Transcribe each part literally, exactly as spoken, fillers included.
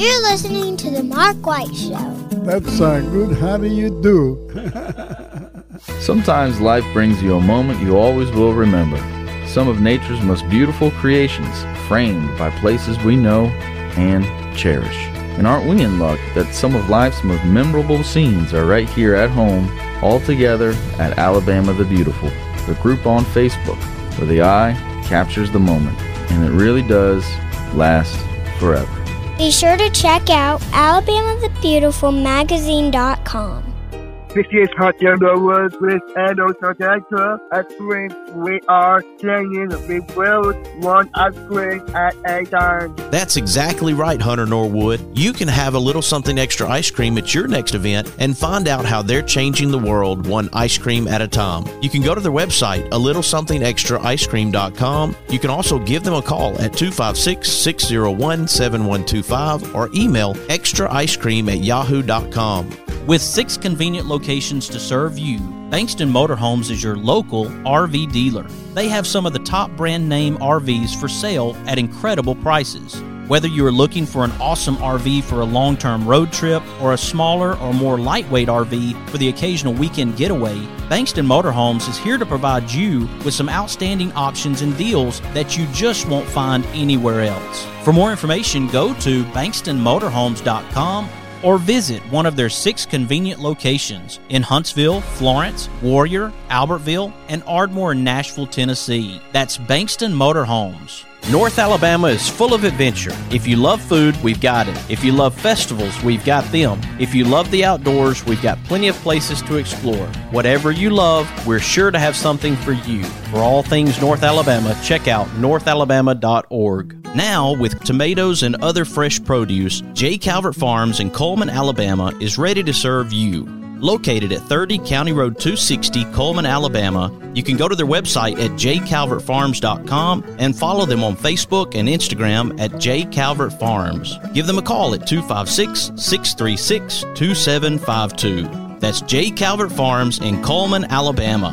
You're listening to The Mark White Show. That sounds good. How do you do? Sometimes life brings you a moment you always will remember. Some of nature's most beautiful creations, framed by places we know and cherish. And aren't we in luck that some of life's most memorable scenes are right here at home, all together at Alabama the Beautiful, the group on Facebook, where the eye captures the moment, and it really does last forever. Be sure to check out Alabama the Beautiful Magazine dot com. fifty-eight Hot Yellow Woods with Adult Extra ice cream. We are playing the big world, one ice cream at a time. That's exactly right, Hunter Norwood. You can have a little something extra ice cream at your next event and find out how they're changing the world one ice cream at a time. You can go to their website, a little something extra ice cream dot com. You can also give them a call at two five six, six zero one, seven one two five or email extra ice cream at yahoo dot com. With six convenient locations to serve you, Bankston Motorhomes is your local R V dealer. They have some of the top brand name R Vs for sale at incredible prices. Whether you are looking for an awesome R V for a long-term road trip or a smaller or more lightweight R V for the occasional weekend getaway, Bankston Motorhomes is here to provide you with some outstanding options and deals that you just won't find anywhere else. For more information, go to bankston motorhomes dot com or visit one of their six convenient locations in Huntsville, Florence, Warrior, Albertville, and Ardmore, Nashville, Tennessee. That's Bankston Motorhomes. North Alabama is full of adventure. If you love food, we've got it. If you love festivals, we've got them. If you love the outdoors, we've got plenty of places to explore. Whatever you love, we're sure to have something for you. For all things North Alabama, check out north alabama dot org. Now, with tomatoes and other fresh produce, J. Calvert Farms in Coleman, Alabama is ready to serve you. Located at thirty County Road two sixty, Coleman, Alabama, you can go to their website at j calvert farms dot com and follow them on Facebook and Instagram at j calvert farms. Give them a call at two five six, six three six, two seven five two. That's J. Calvert Farms in Coleman, Alabama.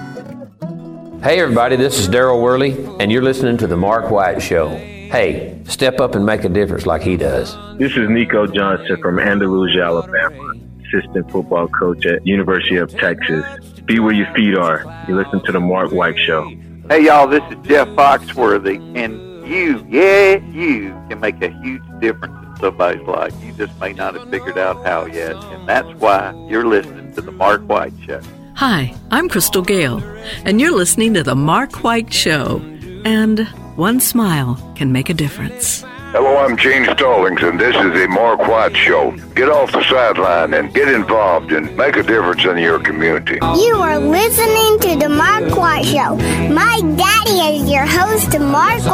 Hey everybody, this is Daryl Worley, and you're listening to The Mark White Show. Hey, step up and make a difference like he does. This is Nico Johnson from Andalusia, Alabama, assistant football coach at University of Texas. Be where your feet are. You listen to The Mark White Show. Hey y'all, this is Jeff Foxworthy, and you, yeah, you can make a huge difference in somebody's life. You just may not have figured out how yet, and that's why you're listening to The Mark White Show. Hi, I'm Crystal Gale, and you're listening to The Mark White Show. And one smile can make a difference. Hello, I'm Gene Stallings, and this is the Mark White Show. Get off the sideline and get involved and make a difference in your community. You are listening to The Mark White Show. My daddy is your host, Mark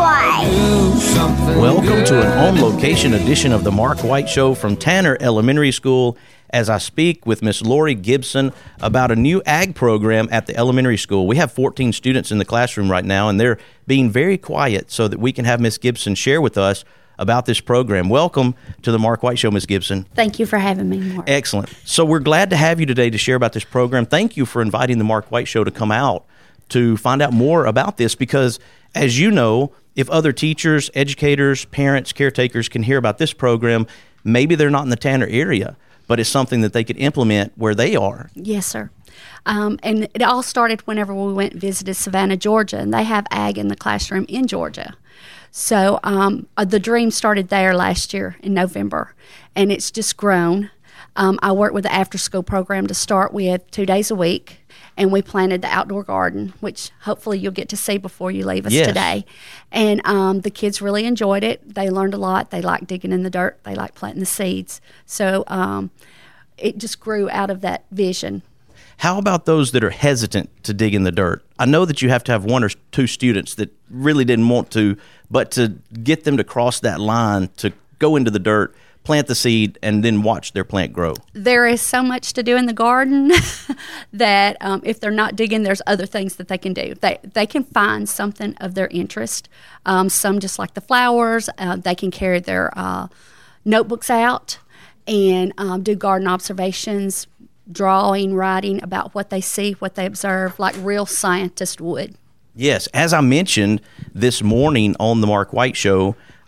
White. Welcome to an on-location edition of The Mark White Show from Tanner Elementary School, as I speak with Miss Lori Gibson about a new ag program at the elementary school. We have fourteen students in the classroom right now, and they're being very quiet so that we can have Miss Gibson share with us about this program. Welcome to the Mark White Show, Miss Gibson. Thank you for having me, Mark. Excellent. So we're glad to have you today to share about this program. Thank you for inviting the Mark White Show to come out to find out more about this, because as you know, if other teachers, educators, parents, caretakers can hear about this program, maybe they're not in the Tanner area, but it's something that they could implement where they are. Yes, sir. Um, and it all started whenever we went and visited Savannah, Georgia, and they have ag in the classroom in Georgia. So um, uh, the dream started there last year in November, and it's just grown. Um, I worked with the after-school program to start with two days a week, and we planted the outdoor garden, which hopefully you'll get to see before you leave us yes. today. And um, the kids really enjoyed it. They learned a lot. They like digging in the dirt. They like planting the seeds. So um, it just grew out of that vision. How about those that are hesitant to dig in the dirt? I know that you have to have one or two students that really didn't want to, but to get them to cross that line, to go into the dirt, plant the seed, and then watch their plant grow. There is so much to do in the garden that um, if they're not digging, there's other things that they can do. They they can find something of their interest. Um, some just like the flowers. Uh, they can carry their uh, notebooks out and um, do garden observations, drawing, writing about what they see, what they observe, like real scientists would. Yes, as I mentioned this morning on the Mark White Show,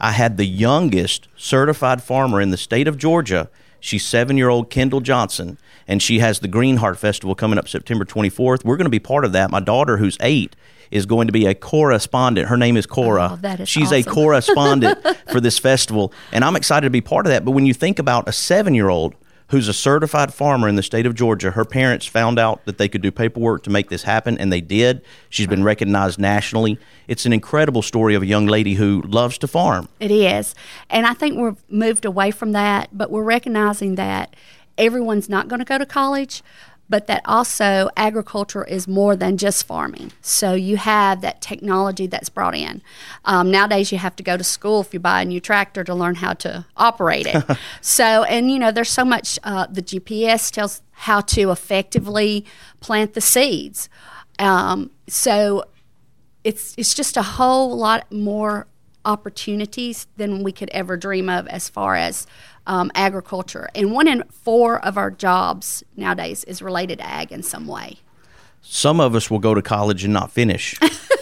I had the youngest certified farmer in the state of Georgia. She's seven-year-old Kendall Johnson, and she has the Green Heart Festival coming up September twenty-fourth. We're going to be part of that. My daughter, who's eight, is going to be a correspondent. Her name is Cora. Oh, that is She's awesome. a correspondent for this festival, and I'm excited to be part of that. But when you think about a seven-year-old who's a certified farmer in the state of Georgia, her parents found out that they could do paperwork to make this happen, and they did. She's been recognized nationally. It's an incredible story of a young lady who loves to farm. It is. And I think we've moved away from that, but we're recognizing that everyone's not going to go to college, but that also agriculture is more than just farming. So you have that technology that's brought in. Um, nowadays, you have to go to school if you buy a new tractor to learn how to operate it. So, and you know, there's so much, uh, the G P S tells how to effectively plant the seeds. Um, so it's it's just a whole lot more opportunities than we could ever dream of as far as um, agriculture. And one in four of our jobs nowadays is related to ag in some way. Some of us will go to college and not finish.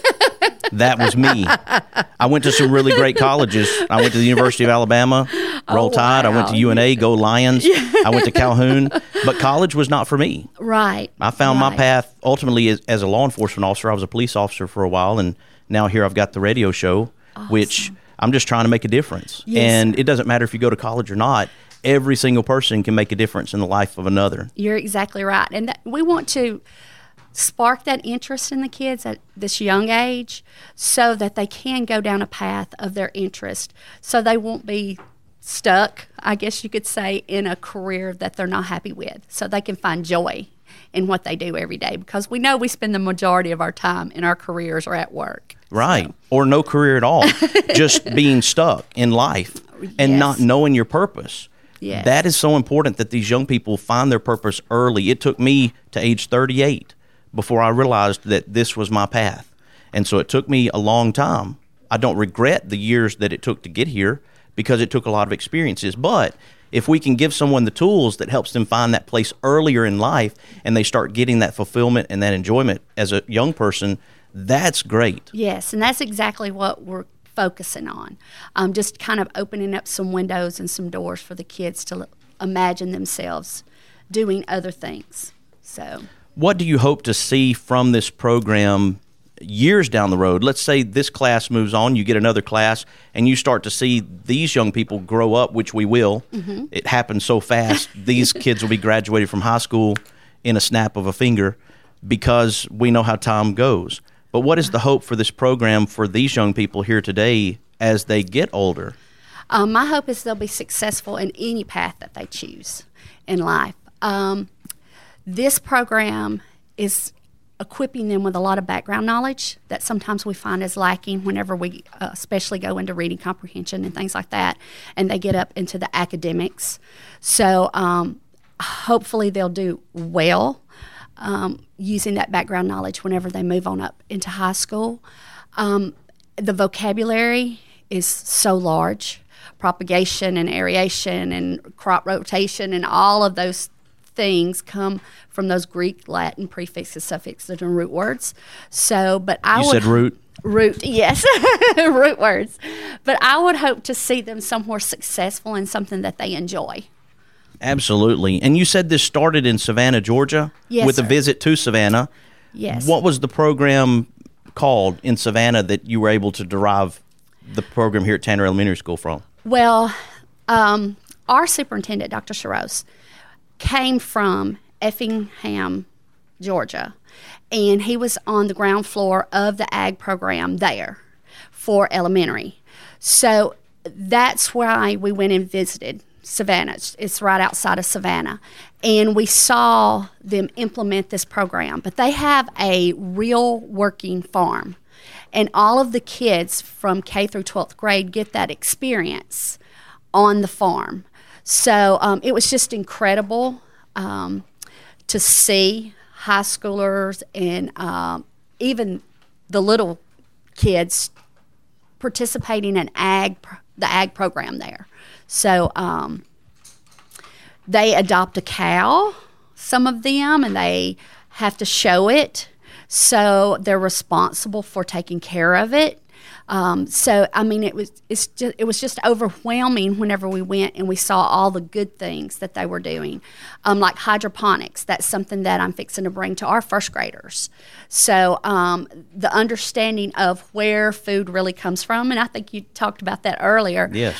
That was me. I went to some really great colleges. I went to the University of Alabama, Roll Oh, Tide. wow. I went to U N A, Go Lions. I went to Calhoun. But college was not for me. Right. I found right. my path ultimately as, as a law enforcement officer. I was a police officer for a while, and now here I've got the radio show, Awesome. which I'm just trying to make a difference. Yes, and sir. it doesn't matter if you go to college or not. Every single person can make a difference in the life of another. You're exactly right. And that, we want to spark that interest in the kids at this young age so that they can go down a path of their interest, so they won't be stuck, I guess you could say, in a career that they're not happy with, so they can find joy in what they do every day, because we know we spend the majority of our time in our careers or at work. Right. So. Or no career at all. Just being stuck in life and Yes. not knowing your purpose. Yes. That is so important that these young people find their purpose early. It took me to age thirty-eight before I realized that this was my path. And so it took me a long time. I don't regret the years that it took to get here because it took a lot of experiences. But if we can give someone the tools that helps them find that place earlier in life and they start getting that fulfillment and that enjoyment as a young person, that's great. Yes, and that's exactly what we're focusing on. Um, just kind of opening up some windows and some doors for the kids to l- imagine themselves doing other things. So, What do you hope to see from this program years down the road? Let's say this class moves on, you get another class, and you start to see these young people grow up, which we will. Mhm. It happens so fast. These kids will be graduated from high school in a snap of a finger because we know how time goes. But what is the hope for this program for these young people here today as they get older? um, my hope is they'll be successful in any path that they choose in life. Um, this program is equipping them with a lot of background knowledge that sometimes we find is lacking whenever we uh, especially go into reading comprehension and things like that, and they get up into the academics. So um, hopefully they'll do well um, using that background knowledge whenever they move on up into high school. Um, the vocabulary is so large. Propagation and aeration and crop rotation and all of those things come from those Greek, Latin prefixes, suffixes, and root words. So, but I You would said root? Root, yes, root words. But I would hope to see them somewhere successful in something that they enjoy. Absolutely. And you said this started in Savannah, Georgia? Yes, With sir. a visit to Savannah. Yes. What was the program called in Savannah that you were able to derive the program here at Tanner Elementary School from? Well, um, our superintendent, Doctor Sharos, came from Effingham, Georgia, and he was on the ground floor of the ag program there for elementary. So that's why we went and visited Savannah. It's, it's right outside of Savannah. And we saw them implement this program. But they have a real working farm. And all of the kids from K through twelfth grade get that experience on the farm. So um, it was just incredible um, to see high schoolers and um, even the little kids participating in ag, the ag program there. So um, they adopt a cow, some of them, and they have to show it. So they're responsible for taking care of it. Um, so I mean, it was it's just it was just overwhelming whenever we went and we saw all the good things that they were doing, um, like hydroponics. That's something that I'm fixing to bring to our first graders. So um, the understanding of where food really comes from, and I think you talked about that earlier. Yes.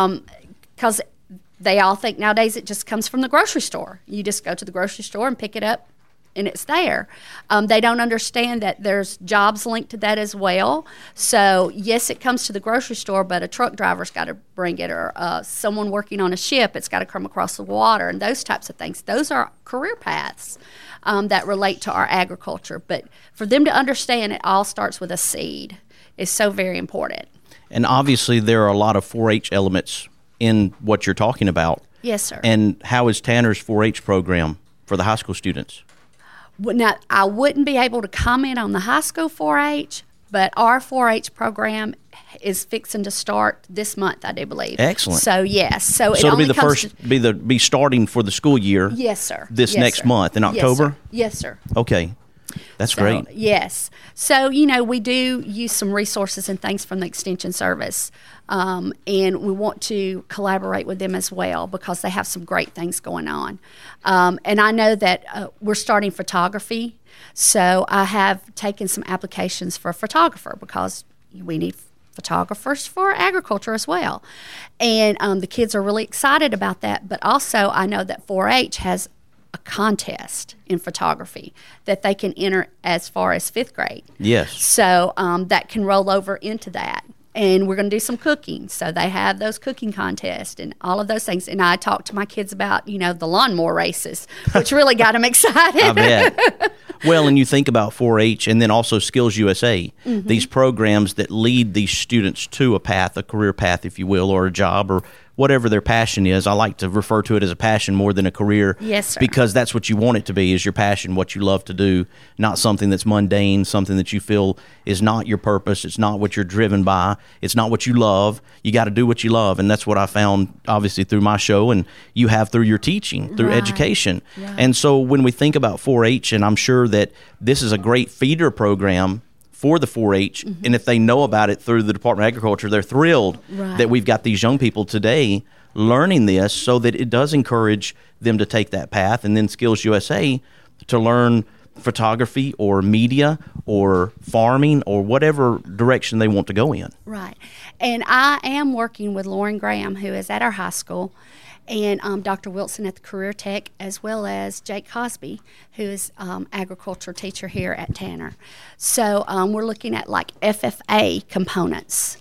Because um, they all think nowadays it just comes from the grocery store. You just go to the grocery store and pick it up, and it's there. Um, they don't understand that there's jobs linked to that as well. So, yes, it comes to the grocery store, but a truck driver's got to bring it, or uh, someone working on a ship, it's got to come across the water, and those types of things. Those are career paths um, that relate to our agriculture. But for them to understand it all starts with a seed is so very important. And obviously there are a lot of four H elements in what you're talking about. Yes, sir. And how is Tanner's four H program for the high school students? Well, now, I wouldn't be able to comment on the high school four H, but our four H program is fixing to start this month, I do believe. Excellent. So, yes. So, it so it'll be only the comes first, to, be the be starting for the school year. Yes, sir. This yes, next sir. month in October? Yes, sir. Yes, sir. Okay. That's so, great. Yes. So, you know, we do use some resources and things from the Extension Service, um, and we want to collaborate with them as well because they have some great things going on. Um, and I know that uh, we're starting photography, so I have taken some applications for a photographer because we need photographers for agriculture as well. And um, the kids are really excited about that, but also I know that four H has a contest in photography that they can enter as far as fifth grade. Yes. So um, that can roll over into that. And we're going to do some cooking. So they have those cooking contests and all of those things. And I talked to my kids about, you know, the lawnmower races, which really got them excited. I bet. Well, and you think about four H and then also Skills U S A, mm-hmm. these programs that lead these students to a path, a career path, if you will, or a job or whatever their passion is. I like to refer to it as a passion more than a career. Yes, sir. Because that's what you want it to be, is your passion, what you love to do, not something that's mundane, something that you feel is not your purpose. It's not what you're driven by. It's not what you love. You got to do what you love. And that's what I found, obviously, through my show, and you have through your teaching, through right. education. Right. And so when we think about four H, and I'm sure that this is a great feeder program for the four H, mm-hmm. and if they know about it through the Department of Agriculture, they're thrilled right. that we've got these young people today learning this, so that it does encourage them to take that path. And then Skills U S A to learn photography or media or farming or whatever direction they want to go in. Right. And I am working with Lauren Graham, who is at our high school, and um, Doctor Wilson at the Career Tech, as well as Jake Cosby, who is um, agriculture teacher here at Tanner. So um, we're looking at like F F A components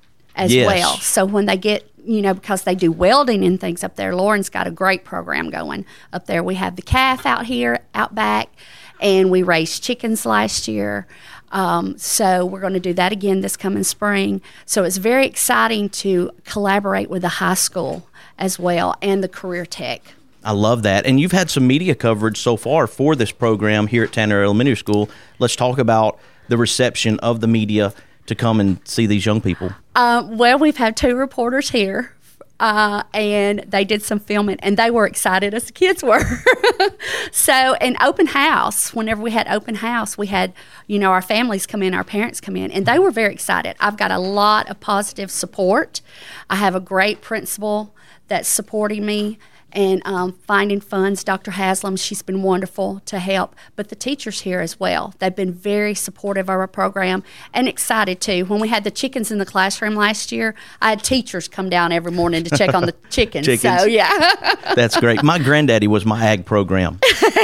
as yes. well. So when they get, you know, because they do welding and things up there, Lauren's got a great program going up there. We have the calf out here, out back, and we raised chickens last year. Um, so we're going to do that again this coming spring. So it's very exciting to collaborate with the high school as well and the Career Tech. I love that. And you've had some media coverage so far for this program here at Tanner Elementary School. Let's talk about the reception of the media to come and see these young people. Uh, well, we've had two reporters here. Uh, and they did some filming, and they were excited as the kids were. So, an open house, whenever we had open house, we had, you know, our families come in, our parents come in, and they were very excited. I've got a lot of positive support. I have a great principal that's supporting me and um, finding funds. Doctor Haslam, she's been wonderful to help, but the teachers here as well. They've been very supportive of our program and excited too. When we had the chickens in the classroom last year, I had teachers come down every morning to check on the chickens. chickens. So, yeah. That's great. My granddaddy was my ag program.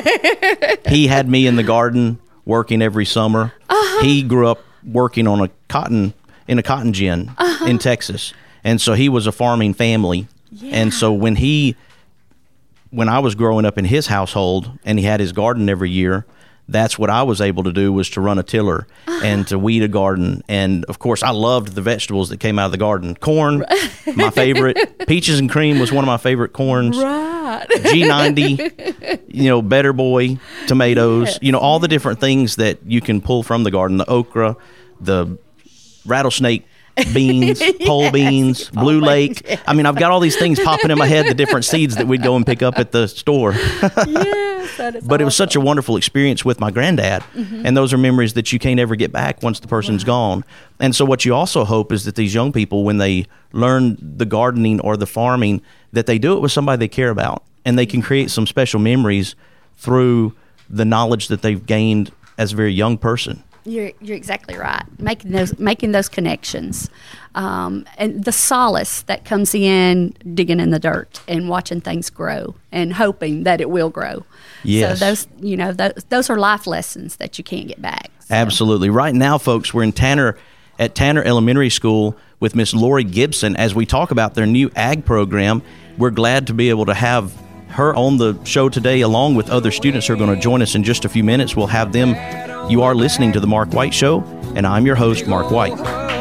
He had me in the garden working every summer. Uh-huh. He grew up working on a cotton, in a cotton gin uh-huh. in Texas. And so he was a farming family. Yeah. And so when he... when I was growing up in his household and he had his garden every year, that's what I was able to do, was to run a tiller uh-huh. and to weed a garden. And, of course, I loved the vegetables that came out of the garden. Corn, my favorite. Peaches and cream was one of my favorite corns. Right. G ninety, you know, Better Boy, tomatoes, yes. you know, all the different things that you can pull from the garden, the okra, the rattlesnake beans, pole beans, Blue Lake. Yeah. I mean, I've got all these things popping in my head, the different seeds that we'd go and pick up at the store. Yes, that is But awesome. it was such a wonderful experience with my granddad, mm-hmm. and those are memories that you can't ever get back once the person's wow. gone. And so what you also hope is that these young people, when they learn the gardening or the farming, that they do it with somebody they care about, and they can create some special memories through the knowledge that they've gained as a very young person. You're you're exactly right. Making those making those connections, um, and the solace that comes in digging in the dirt and watching things grow and hoping that it will grow. Yes. So those you know those those are life lessons that you can't get back. So. Absolutely. Right now, folks, we're in Tanner at Tanner Elementary School with Miss Lori Gibson as we talk about their new ag program. We're glad to be able to have her on the show today, along with other students who are going to join us in just a few minutes. We'll have them. You are listening to The Mark White Show, and I'm your host, Mark White.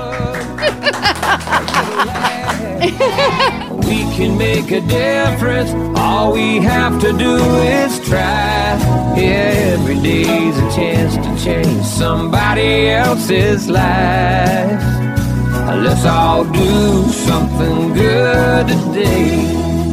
We can make a difference. All we have to do is try. Yeah, every day's a chance to change somebody else's life. Let's all do something good today.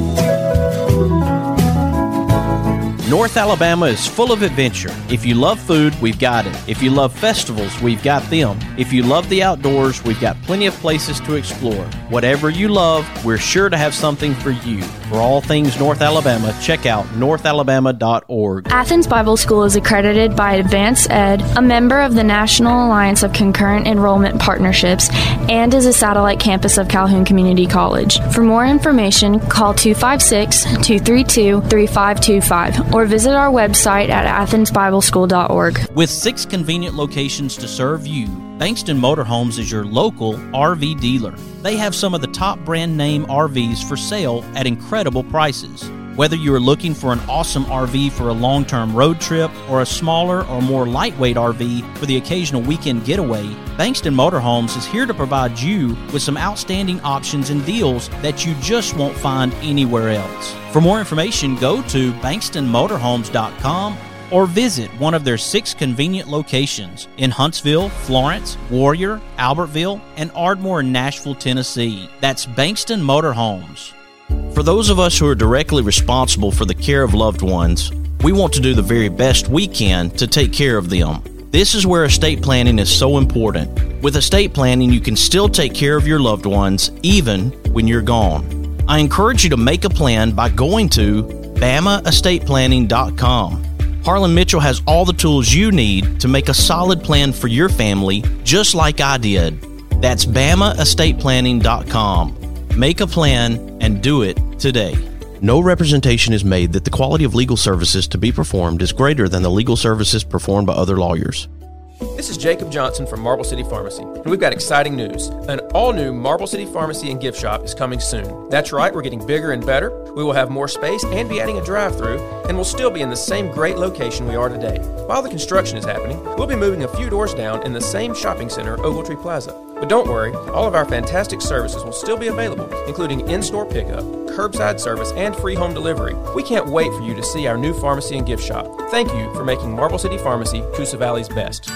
North Alabama is full of adventure. If you love food, we've got it. If you love festivals, we've got them. If you love the outdoors, we've got plenty of places to explore. Whatever you love, we're sure to have something for you. For all things North Alabama, check out north alabama dot org. Athens Bible School is accredited by Advance Ed, a member of the National Alliance of Concurrent Enrollment Partnerships, and is a satellite campus of Calhoun Community College. For more information, call two five six, two three two, three five two five or visit our website at athens bible school dot org. With six convenient locations to serve you, Bankston Motorhomes is your local R V dealer. They have some of the top brand name R Vs for sale at incredible prices. Whether you are looking for an awesome R V for a long-term road trip or a smaller or more lightweight R V for the occasional weekend getaway, Bankston Motorhomes is here to provide you with some outstanding options and deals that you just won't find anywhere else. For more information, go to bankston motorhomes dot com or visit one of their six convenient locations in Huntsville, Florence, Warrior, Albertville, and Ardmore in Nashville, Tennessee. That's Bankston Motorhomes. For those of us who are directly responsible for the care of loved ones, we want to do the very best we can to take care of them. This is where estate planning is so important. With estate planning, you can still take care of your loved ones even when you're gone. I encourage you to make a plan by going to bama estate planning dot com. Harlan Mitchell has all the tools you need to make a solid plan for your family, just like I did. That's bama estate planning dot com. Make a plan and do it today. No representation is made that the quality of legal services to be performed is greater than the legal services performed by other lawyers. This is Jacob Johnson from Marble City Pharmacy, and we've got exciting news. An all-new Marble City Pharmacy and gift shop is coming soon. That's right, we're getting bigger and better. We will have more space and be adding a drive-thru, and we'll still be in the same great location we are today. While the construction is happening, we'll be moving a few doors down in the same shopping center, Ogletree Plaza. But don't worry, all of our fantastic services will still be available, including in-store pickup, curbside service, and free home delivery. We can't wait for you to see our new pharmacy and gift shop. Thank you for making Marble City Pharmacy Coosa Valley's best.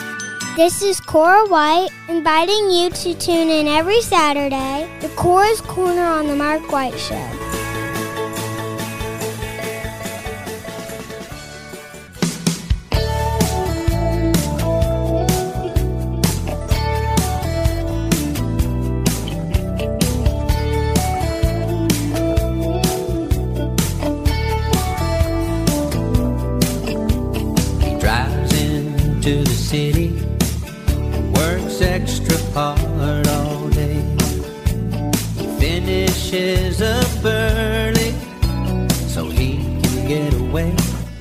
This is Cora White, inviting you to tune in every Saturday to Cora's Corner on The Mark White Show. He drives into the city, works extra hard all day. He finishes up early so he can get away.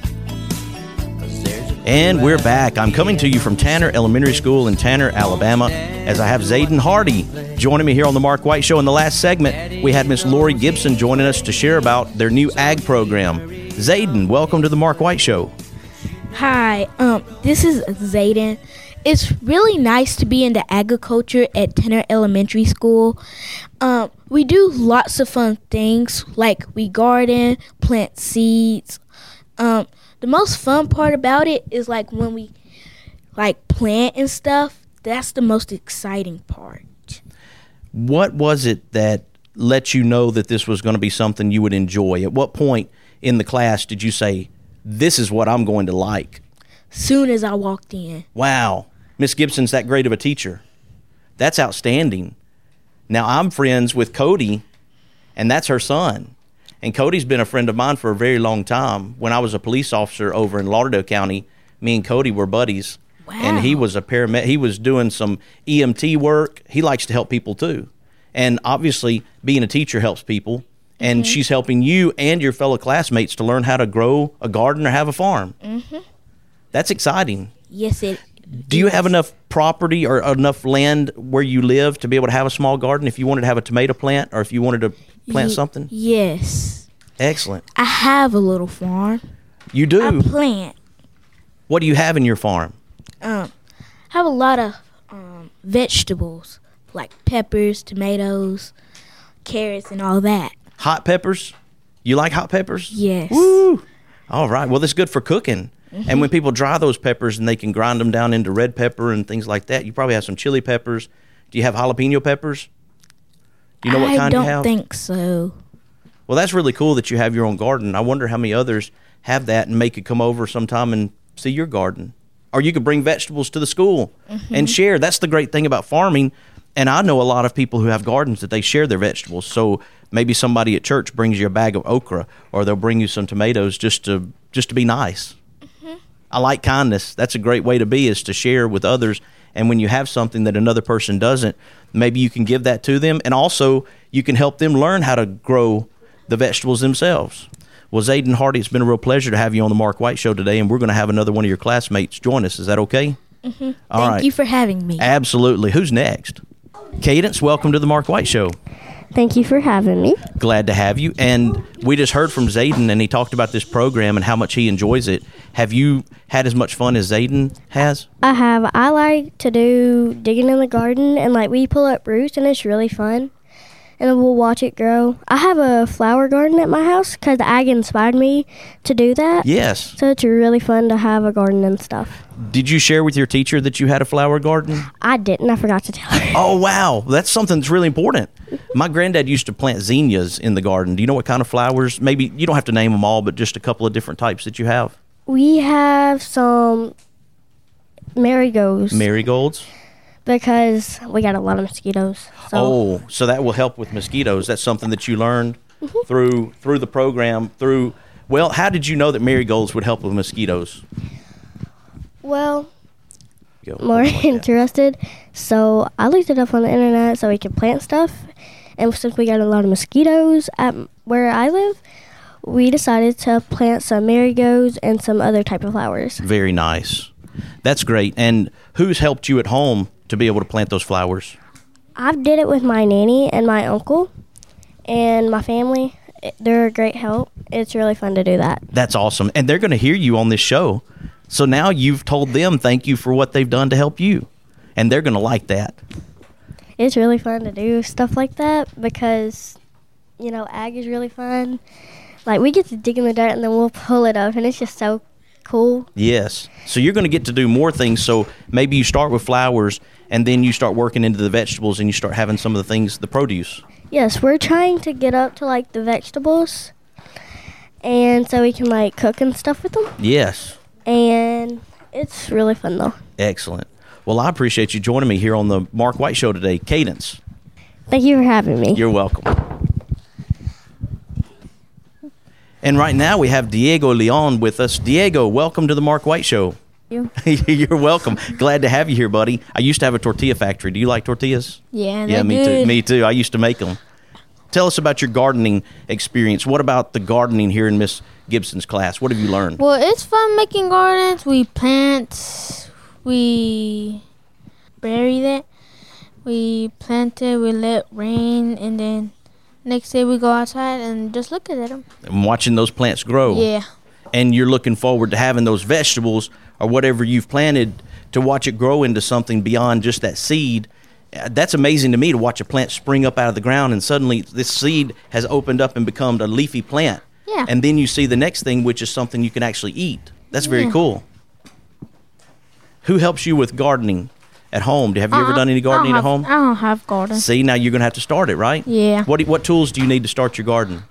And we're back. I'm coming to you from Tanner Elementary School in Tanner, Alabama, as I have Zayden Hardy joining me here on the Mark White Show. In the last segment, we had Miss Lori Gibson joining us to share about their new ag program. Zayden, welcome to the Mark White Show. Hi, um, this is Zayden. It's really nice to be into agriculture at Tanner Elementary School. Um, we do lots of fun things, like we garden, plant seeds. Um, the most fun part about it is like when we like plant and stuff. That's the most exciting part. What was it that let you know that this was going to be something you would enjoy? At what point in the class did you say, this is what I'm going to like? Soon as I walked in. Wow. Miss Gibson's that great of a teacher. That's outstanding. Now, I'm friends with Cody, and that's her son. And Cody's been a friend of mine for a very long time. When I was a police officer over in Lauderdale County, me and Cody were buddies. Wow. And he was a paramedic. He was doing some E M T work. He likes to help people too. And obviously, being a teacher helps people. And mm-hmm. she's helping you and your fellow classmates to learn how to grow a garden or have a farm. Mm-hmm. That's exciting. Yes, it Do you have enough property or enough land where you live to be able to have a small garden if you wanted to have a tomato plant or if you wanted to plant Ye- something? Yes. Excellent. I have a little farm. You do? I plant. What do you have in your farm? Um, I have a lot of um, vegetables, like peppers, tomatoes, carrots, and all that. Hot peppers? You like hot peppers? Yes. Woo! All right. Well, that's good for cooking. Mm-hmm. And when people dry those peppers and they can grind them down into red pepper and things like that, you probably have some chili peppers. Do you have jalapeno peppers? Do you know what I kind you have? I don't think so. Well, that's really cool that you have your own garden. I wonder how many others have that and make it come over sometime and see your garden. Or you could bring vegetables to the school mm-hmm. and share. That's the great thing about farming. And I know a lot of people who have gardens that they share their vegetables. So maybe somebody at church brings you a bag of okra, or they'll bring you some tomatoes just to just to be nice. Mm-hmm. I like kindness. That's a great way to be, is to share with others. And when you have something that another person doesn't, maybe you can give that to them. And also you can help them learn how to grow the vegetables themselves. Well, Zayden Hardy, it's been a real pleasure to have you on the Mark White Show today, and we're going to have another one of your classmates join us. Is that okay? Mm-hmm. All Thank right. you for having me. Absolutely. Who's next? Cadence, welcome to the Mark White Show. Thank you for having me. Glad to have you. And we just heard from Zayden, and he talked about this program and how much he enjoys it. Have you had as much fun as Zayden has? I have. I like to do digging in the garden, and like we pull up roots, and it's really fun. And we'll watch it grow. I have a flower garden at my house because Ag inspired me to do that. Yes. So it's really fun to have a garden and stuff. Did you share with your teacher that you had a flower garden? I didn't. I forgot to tell her. Oh, wow. That's something that's really important. My granddad used to plant zinnias in the garden. Do you know what kind of flowers? Maybe you don't have to name them all, but just a couple of different types that you have. We have some marigolds. Marigolds? Because we got a lot of mosquitoes. So. Oh, so that will help with mosquitoes. That's something that you learned mm-hmm. through through the program. Through well, how did you know that marigolds would help with mosquitoes? Well, Go. more like interested. So I looked it up on the internet so we could plant stuff. And since we got a lot of mosquitoes at where I live, we decided to plant some marigolds and some other type of flowers. Very nice. That's great. And who's helped you at home to be able to plant those flowers? I did it with my nanny and my uncle and my family. They're a great help. It's really fun to do that. That's awesome. And they're going to hear you on this show. So now you've told them thank you for what they've done to help you. And they're going to like that. It's really fun to do stuff like that because, you know, ag is really fun. Like, we get to dig in the dirt and then we'll pull it up, and it's just so cool. Yes. So you're going to get to do more things. So maybe you start with flowers and then you start working into the vegetables and you start having some of the things, the produce. Yes, we're trying to get up to like the vegetables, and so we can like cook and stuff with them. Yes. And it's really fun though. Excellent. Well, I appreciate you joining me here on the Mark White Show today. Cadence. Thank you for having me. You're welcome. And right now we have Diego Leon with us. Diego, welcome to the Mark White Show. You. You're welcome. Glad to have you here, buddy. I used to have a tortilla factory. Do you like tortillas? Yeah, yeah, me good. too. Me too. I used to make them. Tell us about your gardening experience. What about the gardening here in Miss Gibson's class? What have you learned? Well, it's fun making gardens. We plant, we bury it, we plant it, we let rain, and then next day we go outside and just look at them. And watching those plants grow. Yeah. And you're looking forward to having those vegetables or whatever you've planted to watch it grow into something beyond just that seed. That's amazing to me, to watch a plant spring up out of the ground and suddenly this seed has opened up and become a leafy plant. Yeah. And then you see the next thing, which is something you can actually eat. That's very Yeah. cool. Who helps you with gardening at home. Have you ever Uh-uh. done any gardening I at don't home? have, I don't have garden. See, now you're going to have to start it, right? Yeah. What do, what tools do you need to start your garden?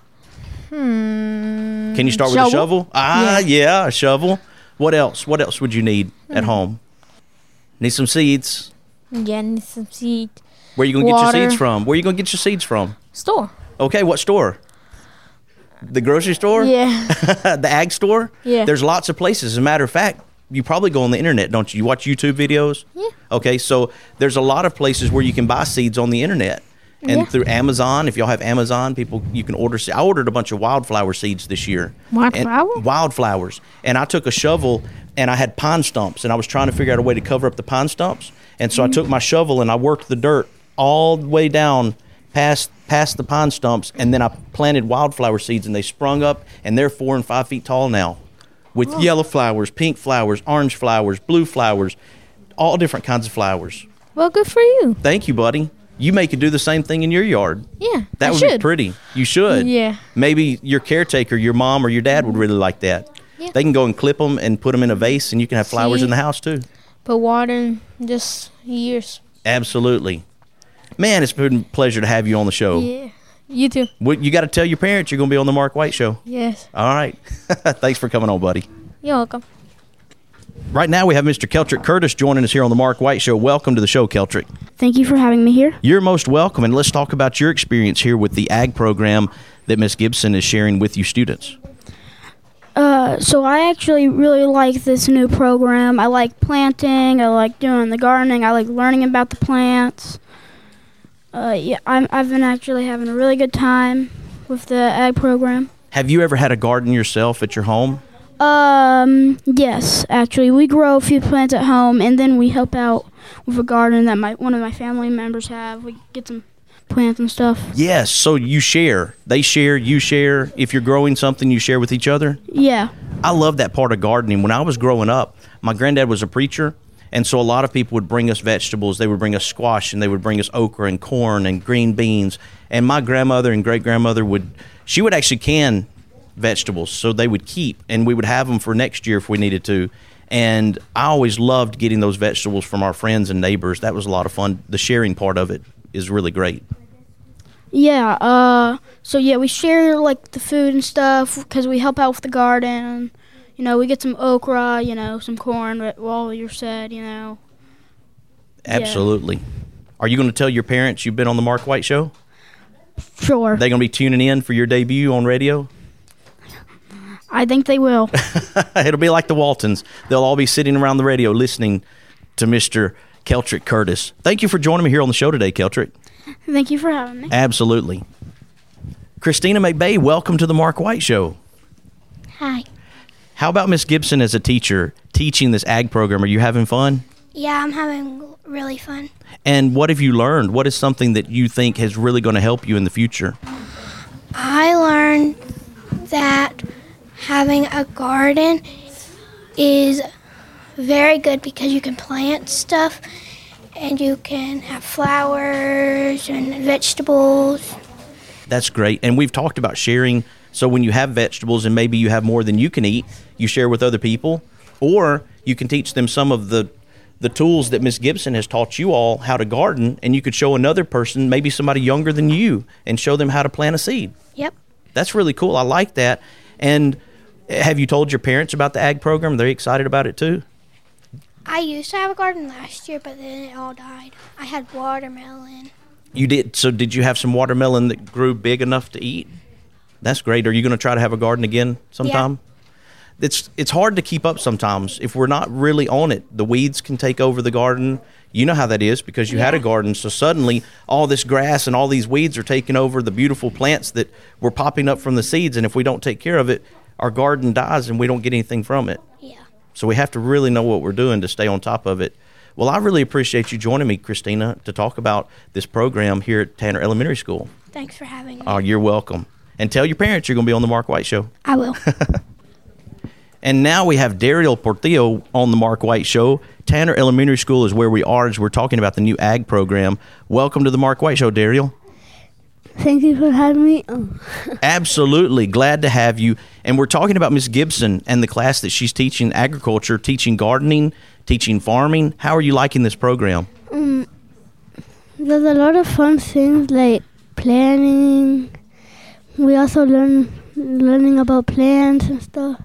Hmm. Can you start with a shovel? Ah, yeah. a shovel. What else? What else would you need at Hmm. home? Need some seeds. Yeah, need some seed. Where you going to get your Water. seeds from? Where you going to get your seeds from? Store. Okay, what store? The grocery store? Yeah. The ag store? Yeah. There's lots of places. As a matter of fact, you probably go on the internet, don't you? You watch YouTube videos? Yeah. Okay, so there's a lot of places where you can buy seeds on the internet. And Yeah. through Amazon, if y'all have Amazon, people, you can order. se- I ordered a bunch of wildflower seeds this year. Wildflower? And wildflowers. And I took a shovel and I had pine stumps and I was trying to figure out a way to cover up the pine stumps. And so I took my shovel and I worked the dirt all the way down past past the pine stumps, and then I planted wildflower seeds and they sprung up and they're four and five feet tall now, with Oh. yellow flowers, pink flowers, orange flowers, blue flowers, all different kinds of flowers. Well, good for you. Thank you, buddy. You may could do the same thing in your yard. Yeah. That I would should. be pretty. You should. Yeah. Maybe your caretaker, your mom or your dad would really like that. Yeah. They can go and clip them and put them in a vase, and you can have flowers See? in the house too. Put water in just years. Absolutely. Man, it's been a pleasure to have you on the show. Yeah. You too. What, you got to tell your parents you're going to be on the Mark White Show. Yes. All right. Thanks for coming on, buddy. You're welcome. Right now, we have Mister Keltrick Curtis joining us here on the Mark White Show. Welcome to the show, Keltrick. Thank you for having me here. You're most welcome, and let's talk about your experience here with the ag program that Miss Gibson is sharing with you students. Uh, so I actually really like this new program. I like planting. I like doing the gardening. I like learning about the plants. Uh, yeah, I'm, I've been actually having a really good time with the ag program. Have you ever had a garden yourself at your home? Um, yes, actually, we grow a few plants at home, and then we help out with a garden that my one of my family members have. We get some plants and stuff. Yes, so you share. They share, you share. If you're growing something, you share with each other? Yeah. I love that part of gardening. When I was growing up, my granddad was a preacher, and so a lot of people would bring us vegetables. They would bring us squash, and they would bring us okra and corn and green beans. And my grandmother and great-grandmother would, she would actually can vegetables, so they would keep, and we would have them for next year if we needed to. And I always loved getting those vegetables from our friends and neighbors. That was a lot of fun. The sharing part of it is really great. Yeah, uh, so yeah, we share, like, the food and stuff because we help out with the garden. You know, we get some okra, you know, some corn, while you're said, you know. Absolutely. Yeah. Are you going to tell your parents you've been on the Mark White Show? Sure. They're going to be tuning in for your debut on radio? I think they will. It'll be like the Waltons. They'll all be sitting around the radio listening to Mister Keltrick Curtis. Thank you for joining me here on the show today, Keltrick. Thank you for having me. Absolutely. Christina McBay, welcome to the Mark White Show. Hi. How about Miss Gibson as a teacher teaching this ag program? Are you having fun? Yeah, I'm having really fun. And what have you learned? What is something that you think is really going to help you in the future? I learned that having a garden is very good because you can plant stuff and you can have flowers and vegetables. That's great. And we've talked about sharing. So when you have vegetables and maybe you have more than you can eat, you share with other people, or you can teach them some of the the tools that Miss Gibson has taught you all how to garden, and you could show another person, maybe somebody younger than you, and show them how to plant a seed. Yep. That's really cool. I like that. And have you told your parents about the ag program? Are they excited about it too? I used to have a garden last year, but then it all died. I had watermelon. You did. So did you have some watermelon that grew big enough to eat? That's great. Are you going to try to have a garden again sometime? Yeah. It's it's hard to keep up sometimes if we're not really on it. The weeds can take over the garden. You know how that is because you yeah. had a garden. So suddenly all this grass and all these weeds are taking over the beautiful plants that were popping up from the seeds. And if we don't take care of it, our garden dies and we don't get anything from it. Yeah. So we have to really know what we're doing to stay on top of it. Well, I really appreciate you joining me, Christina, to talk about this program here at Tanner Elementary School. Thanks for having me. Oh, you're welcome. And tell your parents you're going to be on the Mark White Show. I will. And now we have Daryl Portillo on the Mark White Show. Tanner Elementary School is where we are as we're talking about the new ag program. Welcome to the Mark White Show, Daryl. Thank you for having me. Oh. Absolutely. Glad to have you. And we're talking about Miss Gibson and the class that she's teaching agriculture, teaching gardening, teaching farming. How are you liking this program? Um, there's a lot of fun things like planning. We also learn learning about plants and stuff.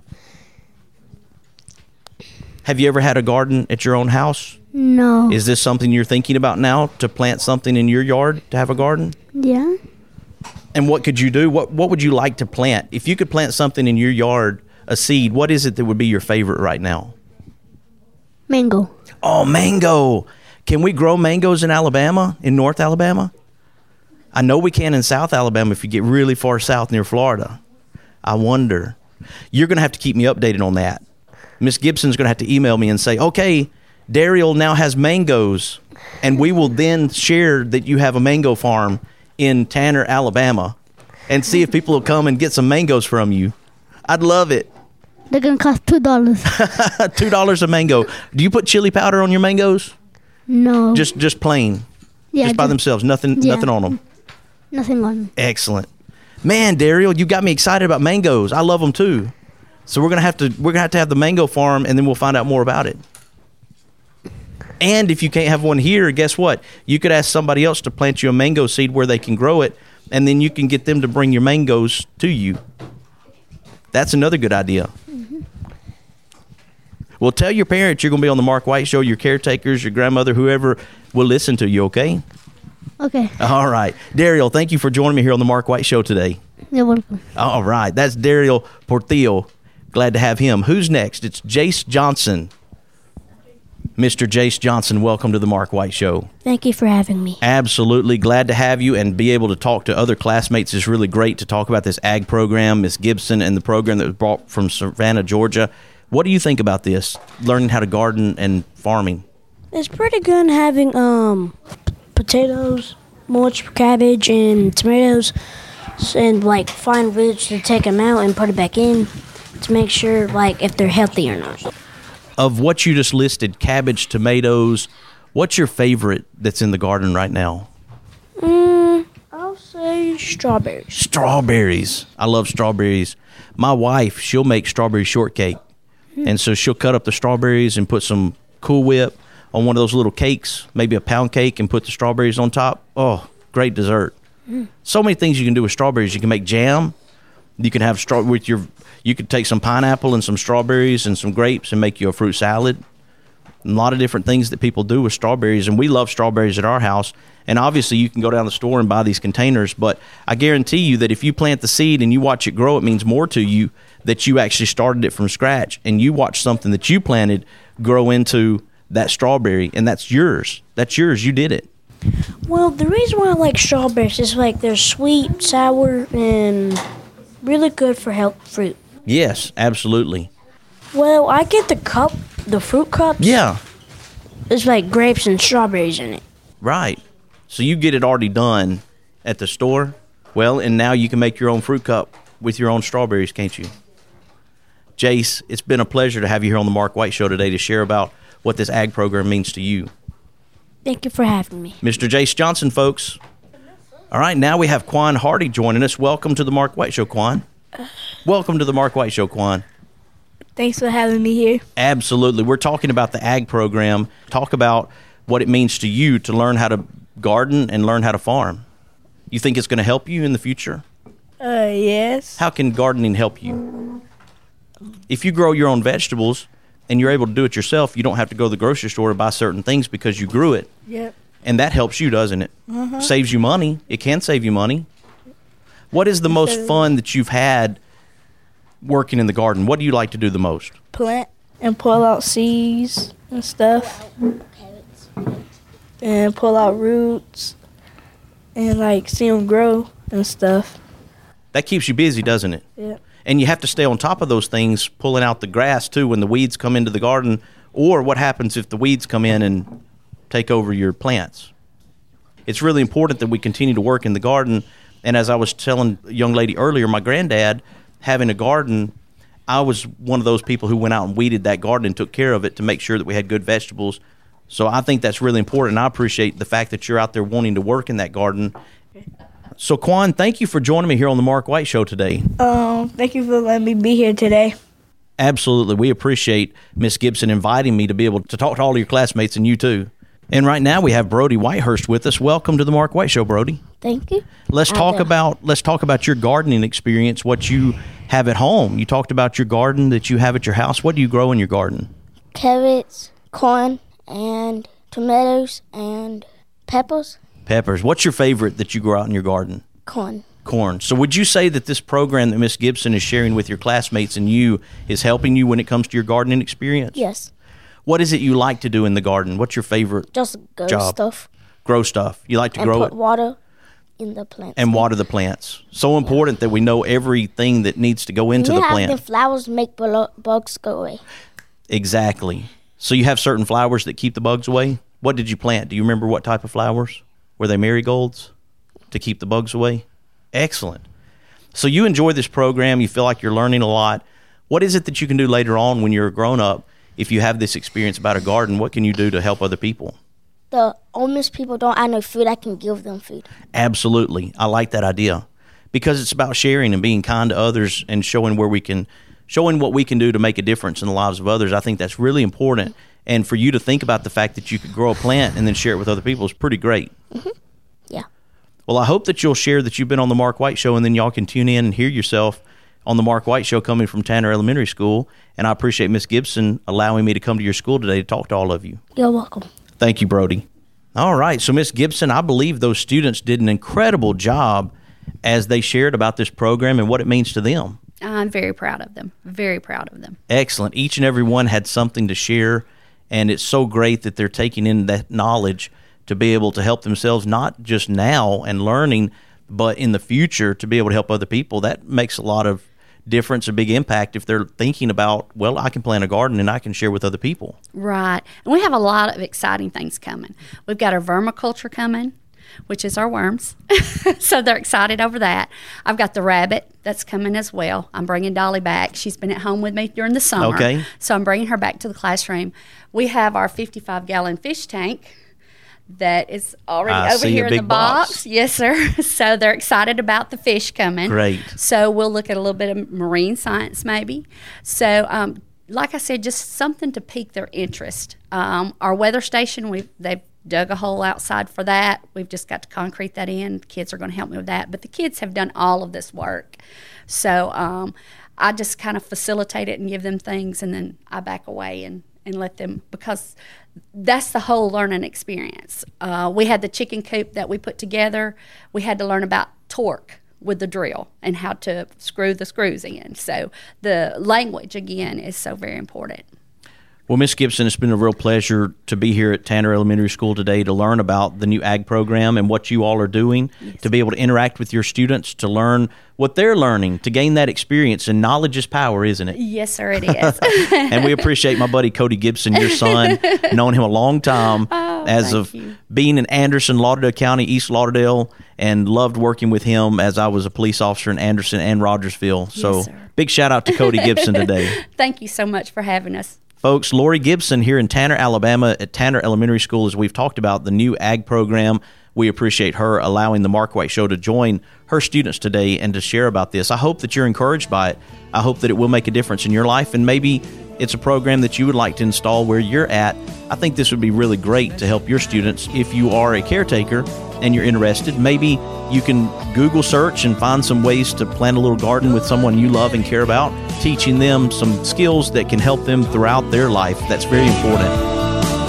Have you ever had a garden at your own house? No. Is this something you're thinking about now, to plant something in your yard, to have a garden? Yeah. And what could you do? What What would you like to plant? If you could plant something in your yard, a seed, what is it that would be your favorite right now? Mango. Oh, mango. Can we grow mangoes in Alabama, in North Alabama? I know we can in South Alabama if you get really far south near Florida. I wonder. You're going to have to keep me updated on that. Miss Gibson's going to have to email me and say, okay, Daryl now has mangoes, and we will then share that you have a mango farm in Tanner, Alabama, and see if people will come and get some mangoes from you. I'd love it. They're going to cost two dollars. two dollars a mango. Do you put chili powder on your mangoes? No. Just just plain? Yeah, just by just- themselves? Nothing, yeah. nothing on them? Nothing on them. Excellent. Man, Daryl, you got me excited about mangoes. I love them too. So we're gonna have to we're gonna have to have the mango farm, and then we'll find out more about it. And if you can't have one here, guess what? You could ask somebody else to plant you a mango seed where they can grow it, and then you can get them to bring your mangoes to you. That's another good idea. Mm-hmm. Well, tell your parents you're gonna be on the Mark White Show. Your caretakers, your grandmother, whoever will listen to you. Okay. Okay. All right. Daryl, thank you for joining me here on the Mark White Show today. You're welcome. All right. That's Daryl Portillo. Glad to have him. Who's next? It's Jace Johnson. Mister Jace Johnson, welcome to the Mark White Show. Thank you for having me. Absolutely. Glad to have you, and be able to talk to other classmates is really great, to talk about this ag program, Miss Gibson, and the program that was brought from Savannah, Georgia. What do you think about this, learning how to garden and farming? It's pretty good having um potatoes, mulch, cabbage, and tomatoes, and like find roots to take them out and put it back in to make sure like if they're healthy or not. Of what you just listed, cabbage, tomatoes, what's your favorite that's in the garden right now? Mm, I'll say strawberries. Strawberries. I love strawberries. My wife, she'll make strawberry shortcake. Hmm. And so she'll cut up the strawberries and put some Cool Whip on one of those little cakes, maybe a pound cake, and put the strawberries on top. Oh, great dessert. Mm. So many things you can do with strawberries. You can make jam. You can have straw with your. You could take some pineapple and some strawberries and some grapes and make you a fruit salad. A lot of different things that people do with strawberries, and we love strawberries at our house. And obviously, you can go down the store and buy these containers, but I guarantee you that if you plant the seed and you watch it grow, it means more to you that you actually started it from scratch, and you watch something that you planted grow into that strawberry, and that's yours. That's yours. You did it. Well, the reason why I like strawberries is like they're sweet, sour, and really good for health fruit. Yes, absolutely. Well, I get the cup, the fruit cups. Yeah. It's like grapes and strawberries in it. Right. So you get it already done at the store. Well, and now you can make your own fruit cup with your own strawberries, can't you? Jace, it's been a pleasure to have you here on the Mark White Show today to share about what this ag program means to you. Thank you for having me. Mister Jace Johnson, folks. All right, now we have Quan Hardy joining us. Welcome to the Mark White Show, Quan. Welcome to the Mark White Show, Quan. Thanks for having me here. Absolutely. We're talking about the ag program. Talk about what it means to you to learn how to garden and learn how to farm. You think it's going to help you in the future? Uh, yes. How can gardening help you? If you grow your own vegetables and you're able to do it yourself, you don't have to go to the grocery store to buy certain things because you grew it. Yep. And that helps you, doesn't it? Uh-huh. Saves you money. It can save you money. What is the most fun that you've had working in the garden? What do you like to do the most? Plant and pull out seeds and stuff. And pull out roots and like see them grow and stuff. That keeps you busy, doesn't it? Yep. And you have to stay on top of those things, pulling out the grass too when the weeds come into the garden, or what happens if the weeds come in and take over your plants. It's really important that we continue to work in the garden. And as I was telling a young lady earlier, my granddad, having a garden, I was one of those people who went out and weeded that garden and took care of it to make sure that we had good vegetables. So I think that's really important, and I appreciate the fact that you're out there wanting to work in that garden. So, Quan, thank you for joining me here on the Mark White Show today. Um, thank you for letting me be here today. Absolutely. We appreciate Miss Gibson inviting me to be able to talk to all of your classmates and you too. And right now we have Brody Whitehurst with us. Welcome to the Mark White Show, Brody. Thank you. Let's talk about let's talk about your gardening experience, what you have at home. You talked about your garden that you have at your house. What do you grow in your garden? Carrots, corn, and tomatoes, and peppers. Peppers. What's your favorite that you grow out in your garden? Corn. Corn. So would you say that this program that Miss Gibson is sharing with your classmates and you is helping you when it comes to your gardening experience? Yes. What is it you like to do in the garden? What's your favorite Just grow job? stuff. Grow stuff. You like to and grow put it? water in the plants. And water the plants. So important that we know everything that needs to go into and the then plant. have the flowers make blo- bugs go away. Exactly. So you have certain flowers that keep the bugs away? What did you plant? Do you remember what type of flowers? Were they marigolds to keep the bugs away? Excellent. So you enjoy this program. You feel like you're learning a lot. What is it that you can do later on when you're a grown-up? If you have this experience about a garden, what can you do to help other people? The homeless people don't have no food. I can give them food. Absolutely. I like that idea because it's about sharing and being kind to others and showing where we can, showing what we can do to make a difference in the lives of others. I think that's really important. And for you to think about the fact that you could grow a plant and then share it with other people is pretty great. Mm-hmm. Yeah. Well, I hope that you'll share that you've been on the Mark White Show and then y'all can tune in and hear yourself on the Mark White Show coming from Tanner Elementary School. And I appreciate Miss Gibson allowing me to come to your school today to talk to all of you. You're welcome. Thank you, Brody. All right. So, Miss Gibson, I believe those students did an incredible job as they shared about this program and what it means to them. I'm very proud of them. Very proud of them. Excellent. Each and every one had something to share, and it's so great that they're taking in that knowledge to be able to help themselves, not just now and learning, but in the future to be able to help other people. That makes a lot of difference, a big impact if they're thinking about, well, I can plant a garden and I can share with other people. Right. And we have a lot of exciting things coming. We've got our vermiculture coming, which is our worms. So they're excited over that. I've got the rabbit that's coming as well. I'm bringing Dolly back. She's been at home with me during the summer. Okay. So I'm bringing her back to the classroom. We have our fifty-five gallon fish tank that is already I over here in the box. box. Yes, sir. So they're excited about the fish coming. Great. So we'll look at a little bit of marine science maybe. So um, like I said, just something to pique their interest. Um, our weather station, we've, they've dug a hole outside for that. We've just got to concrete that in. Kids are going to help me with that. But the kids have done all of this work. So um, I just kind of facilitate it and give them things, and then I back away and, and let them, because that's the whole learning experience. Uh, we had the chicken coop that we put together. We had to learn about torque with the drill and how to screw the screws in. So the language, again, is so very important. Well, Miss Gibson, it's been a real pleasure to be here at Tanner Elementary School today to learn about the new ag program and what you all are doing, yes. to be able to interact with your students, to learn what they're learning, to gain that experience. And knowledge is power, isn't it? Yes, sir, it is. And we appreciate my buddy Cody Gibson, your son, known him a long time oh, as of you. being in Anderson, Lauderdale County, East Lauderdale, and loved working with him as I was a police officer in Anderson and Rogersville. So yes, big shout out to Cody Gibson today. Thank you so much for having us. Folks, Lori Gibson here in Tanner, Alabama at Tanner Elementary School, as we've talked about the new ag program. We appreciate her allowing the Mark White Show to join her students today and to share about this. I hope that you're encouraged by it. I hope that it will make a difference in your life, and maybe it's a program that you would like to install where you're at. I think this would be really great to help your students. If you are a caretaker and you're interested, maybe you can Google search and find some ways to plant a little garden with someone you love and care about, teaching them some skills that can help them throughout their life. That's very important.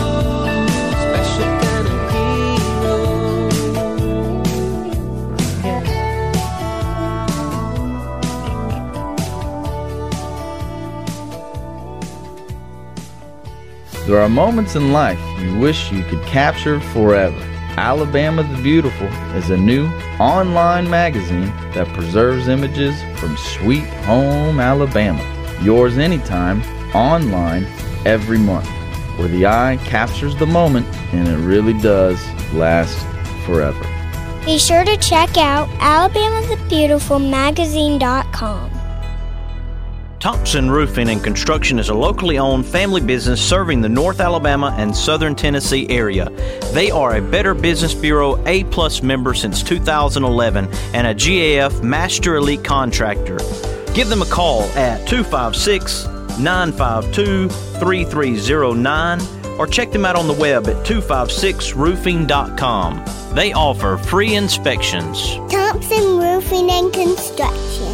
There are moments in life you wish you could capture forever. Alabama the Beautiful is a new online magazine that preserves images from sweet home Alabama. Yours anytime, online, every month, where the eye captures the moment and it really does last forever. Be sure to check out Alabama the Beautiful magazine dot com. Thompson Roofing and Construction is a locally owned family business serving the North Alabama and Southern Tennessee area. They are a Better Business Bureau A plus member since two thousand eleven and a G A F Master Elite Contractor. Give them a call at two five six, nine five two, three three zero nine or check them out on the web at two five six roofing dot com. They offer free inspections. Thompson Roofing and Construction.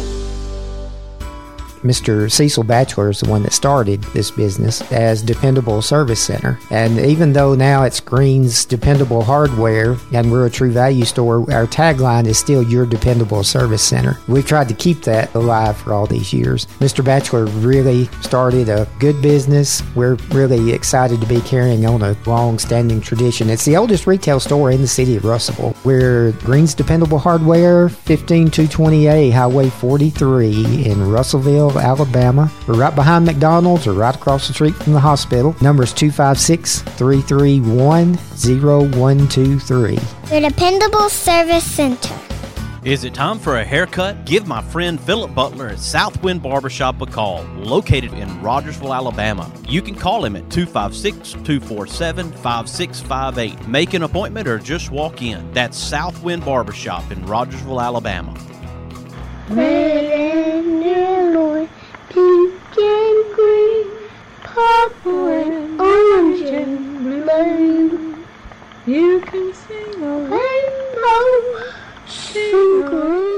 Mister Cecil Batchelor is the one that started this business as Dependable Service Center. And even though now it's Green's Dependable Hardware and we're a True Value store, our tagline is still Your Dependable Service Center. We've tried to keep that alive for all these years. Mister Batchelor really started a good business. We're really excited to be carrying on a long-standing tradition. It's the oldest retail store in the city of Russellville. We're Green's Dependable Hardware, fifteen two twenty A Highway forty-three in Russellville, Alabama. We're right behind McDonald's or right across the street from the hospital. Number is two five six, three three one, zero one two three. Your Dependable Service Center. Is it time for a haircut? Give my friend Philip Butler at Southwind Barbershop a call, located in Rogersville, Alabama. You can call him at two five six, two four seven, five six five eight. Make an appointment or just walk in. That's Southwind Barbershop in Rogersville, Alabama. Red and yellow, pink and green, purple and orange and blue. You can sing a rainbow, sing a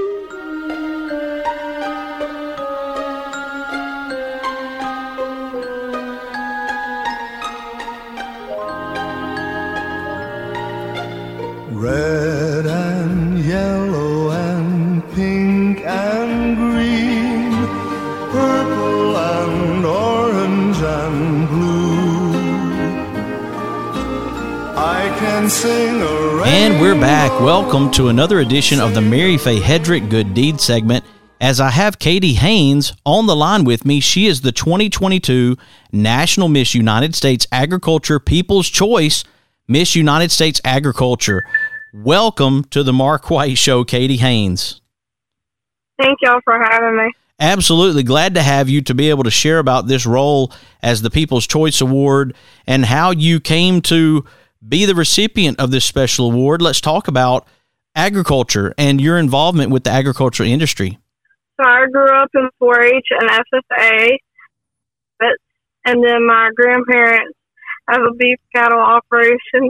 red and yellow and pink and green, purple and orange and blue. I can sing a rainbow. And we're back. Welcome to another edition of the Mary Faye Hedrick Good Deed segment. As I have Katie Haynes on the line with me, she is the twenty twenty-two National Miss United States Agriculture People's Choice Miss United States Agriculture. Welcome to the Mark White Show, Katie Haynes. Thank y'all for having me. Absolutely. Glad to have you to be able to share about this role as the People's Choice Award and how you came to be the recipient of this special award. Let's talk about agriculture and your involvement with the agriculture industry. So I grew up in four H and F S A, but, and then my grandparents have a beef cattle operation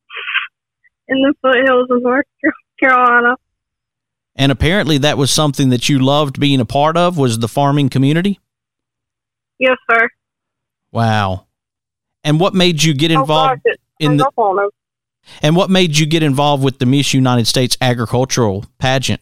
in the foothills of North Carolina. And apparently that was something that you loved being a part of, was the farming community? Yes, sir. Wow. And what made you get involved oh, gosh, in the And what made you get involved with the Miss United States Agricultural pageant?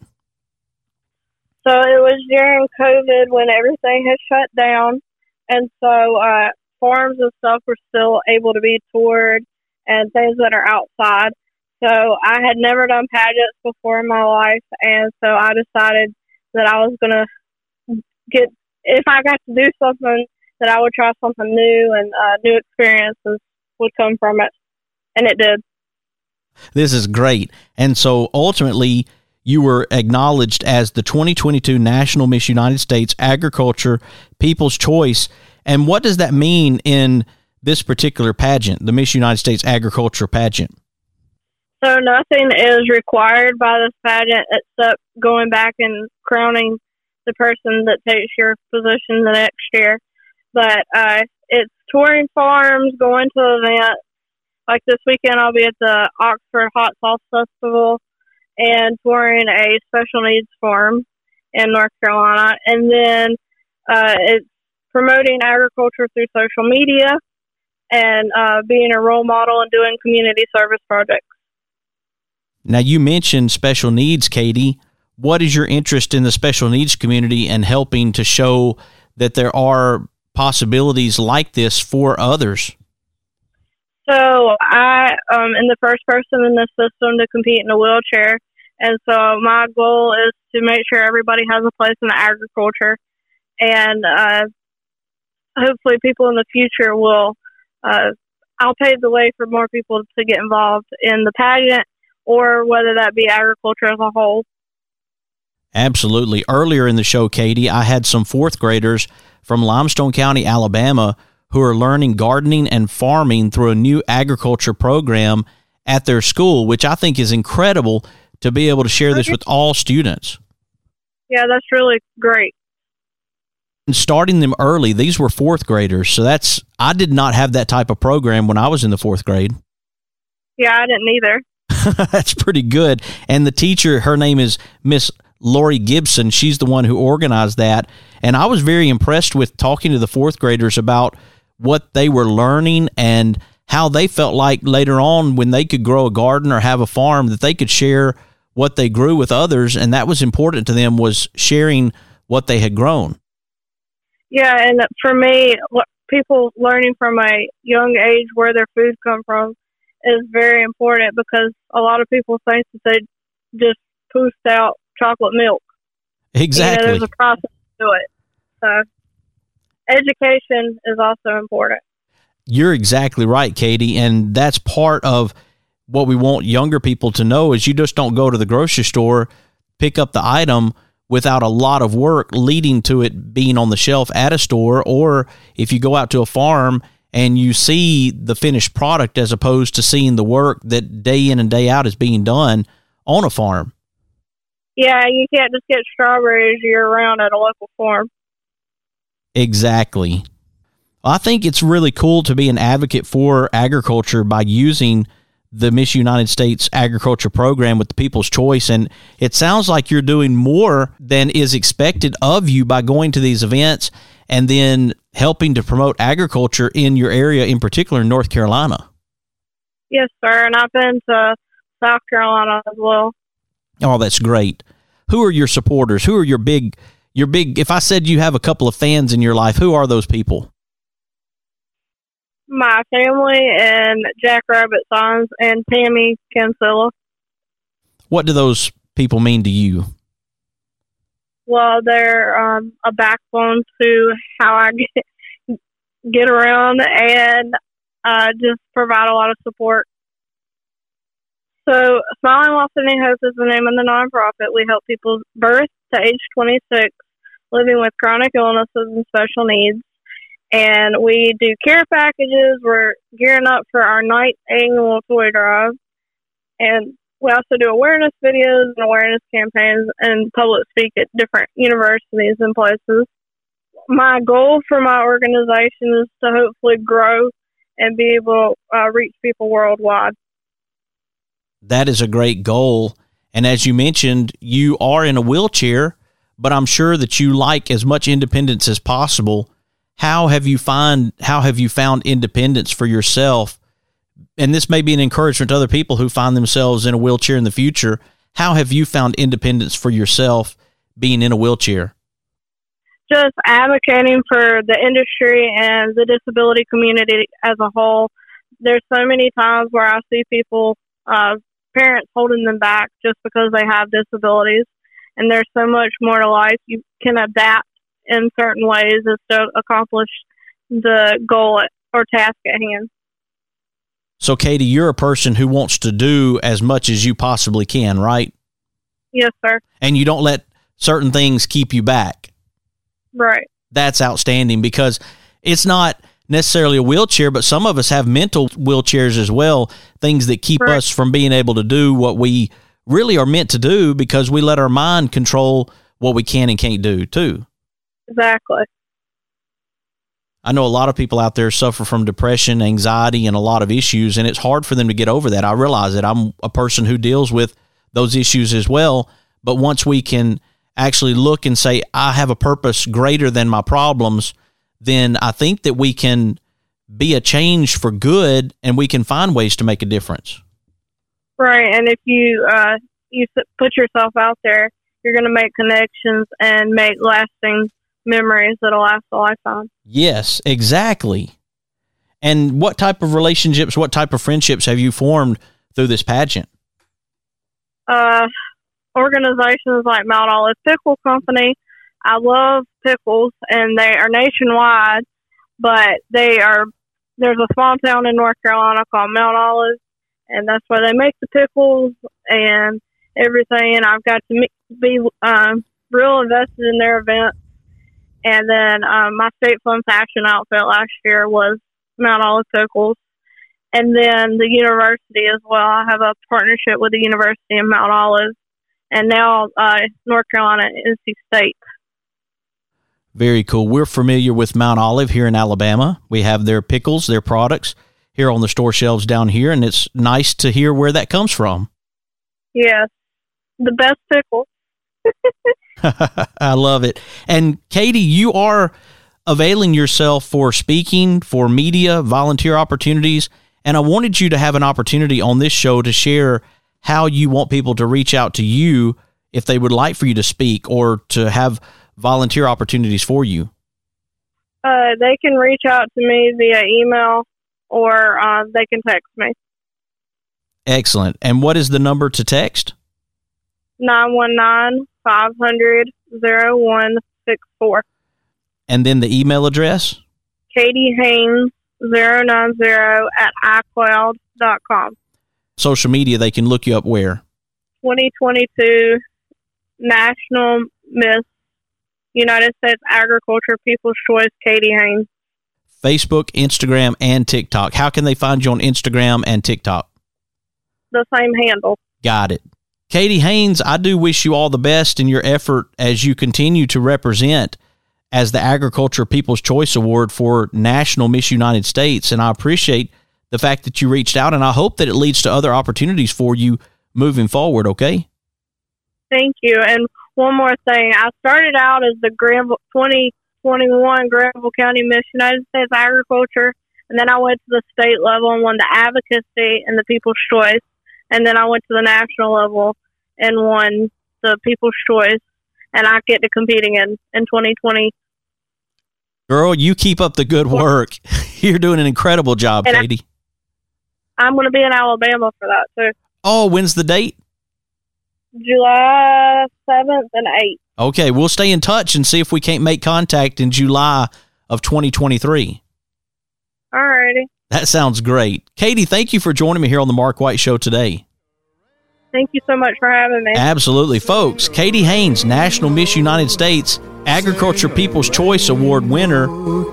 So it was during COVID when everything had shut down, and so uh, farms and stuff were still able to be toured and things that are outside. So I had never done pageants before in my life, and so I decided that I was going to get, if I got to do something, that I would try something new, and uh, new experiences would come from it, and it did. This is great. And so ultimately, you were acknowledged as the twenty twenty-two National Miss United States Agriculture People's Choice. And what does that mean in this particular pageant, the Miss United States Agriculture pageant? So nothing is required by this pageant except going back and crowning the person that takes your position the next year. But uh, it's touring farms, going to events. Like this weekend, I'll be at the Oxford Hot Sauce Festival and touring a special needs farm in North Carolina. And then uh, it's promoting agriculture through social media and uh, being a role model and doing community service projects. Now, you mentioned special needs, Katie. What is your interest in the special needs community and helping to show that there are possibilities like this for others? So I um, am the first person in the system to compete in a wheelchair. And so my goal is to make sure everybody has a place in agriculture. And uh, hopefully people in the future will, uh, I'll pave the way for more people to get involved in the pageant, or whether that be agriculture as a whole. Absolutely. Earlier in the show, Katie, I had some fourth graders from Limestone County, Alabama, who are learning gardening and farming through a new agriculture program at their school, which I think is incredible to be able to share this with all students. Yeah, that's really great. And starting them early, these were fourth graders. So that's, I did not have that type of program when I was in the fourth grade. Yeah, I didn't either. That's pretty good. And the teacher, her name is Miss Lori Gibson. She's the one who organized that. And I was very impressed with talking to the fourth graders about what they were learning and how they felt like later on when they could grow a garden or have a farm that they could share what they grew with others. And that was important to them, was sharing what they had grown. Yeah, and for me, people learning from a young age where their food comes from is very important, because a lot of people think that they just poofed out chocolate milk. Exactly. You know, there's a process to it. So education is also important. You're exactly right, Katie, and that's part of what we want younger people to know is you just don't go to the grocery store, pick up the item without a lot of work leading to it being on the shelf at a store, or if you go out to a farm and you see the finished product as opposed to seeing the work that day in and day out is being done on a farm. Yeah, you can't just get strawberries year-round at a local farm. Exactly. I think it's really cool to be an advocate for agriculture by using the Miss United States Agriculture Program with the People's Choice. And it sounds like you're doing more than is expected of you by going to these events and then helping to promote agriculture in your area, in particular in North Carolina. Yes, sir. And I've been to South Carolina as well. Oh, that's great. Who are your supporters? Who are your big, your big, if I said you have a couple of fans in your life, who are those people? My family and Jackrabbit Signs and Tammy Cancilla. What do those people mean to you? Well, they're um, a backbone to how I get, get around and uh, just provide a lot of support. So, Smiling While Sending Hope is the name of the nonprofit. We help people birth to age twenty-six living with chronic illnesses and special needs. And we do care packages. We're gearing up for our ninth annual toy drive. And we also do awareness videos and awareness campaigns and public speak at different universities and places. My goal for my organization is to hopefully grow and be able to uh, reach people worldwide. That is a great goal. And as you mentioned, you are in a wheelchair, but I'm sure that you like as much independence as possible. How have you find how have you found independence for yourself? And this may be an encouragement to other people who find themselves in a wheelchair in the future. How have you found independence for yourself being in a wheelchair? Just advocating for the industry and the disability community as a whole. There's so many times where I see people, uh, parents holding them back just because they have disabilities. And there's so much more to life. You can adapt in certain ways as to accomplish the goal or task at hand. So, Katie, you're a person who wants to do as much as you possibly can, right? Yes, sir. And you don't let certain things keep you back. Right. That's outstanding, because it's not necessarily a wheelchair, but some of us have mental wheelchairs as well, things that keep right. us from being able to do what we really are meant to do, because we let our mind control what we can and can't do too. Exactly. I know a lot of people out there suffer from depression, anxiety, and a lot of issues, and it's hard for them to get over that. I realize that I'm a person who deals with those issues as well. But once we can actually look and say, I have a purpose greater than my problems, then I think that we can be a change for good, and we can find ways to make a difference. Right. And if you, uh, you put yourself out there, you're going to make connections and make lasting memories that'll last a lifetime. Yes, exactly. And what type of relationships, what type of friendships have you formed through this pageant? Uh, organizations like Mount Olive Pickle Company. I love pickles, and they are nationwide, but they are, there's a small town in North Carolina called Mount Olive, and that's where they make the pickles and everything. And I've got to be um, real invested in their events. And then um, my State Fun Fashion outfit last year was Mount Olive Pickles. And then the university as well. I have a partnership with the University of Mount Olive, and now uh, North Carolina N C State. Very cool. We're familiar with Mount Olive here in Alabama. We have their pickles, their products here on the store shelves down here, and it's nice to hear where that comes from. Yes, the best pickle. I love it. And Katie, you are availing yourself for speaking, for media, volunteer opportunities, and I wanted you to have an opportunity on this show to share how you want people to reach out to you if they would like for you to speak or to have volunteer opportunities for you. Uh, they can reach out to me via email or uh, they can text me. Excellent. And what is the number to text? nine one nine, five hundred, oh one six four. And then the email address? Katie Haynes zero nine zero at iCloud dot com. Social media, they can look you up where? twenty twenty-two National Miss United States Agriculture People's Choice, Katie Haynes. Facebook, Instagram, and TikTok. How can they find you on Instagram and TikTok? The same handle. Got it. Katie Haynes, I do wish you all the best in your effort as you continue to represent as the Agriculture People's Choice Award for National Miss United States. And I appreciate the fact that you reached out, and I hope that it leads to other opportunities for you moving forward, okay? Thank you. And one more thing. I started out as the Granville twenty twenty-one Granville County Miss United States Agriculture, and then I went to the state level and won the advocacy and the People's Choice, and then I went to the national level and won the People's Choice, and I get to compete again in twenty twenty. Girl, you keep up the good work. You're doing an incredible job, And I- Katie. I'm going to be in Alabama for that, too. Oh, when's the date? July seventh and eighth. Okay, we'll stay in touch and see if we can't make contact in July of twenty twenty-three. Alrighty. That sounds great. Katie, thank you for joining me here on the Mark White Show today. Thank you so much for having me. Absolutely, folks. Katie Haynes, National Miss United States Agriculture People's Choice Award winner.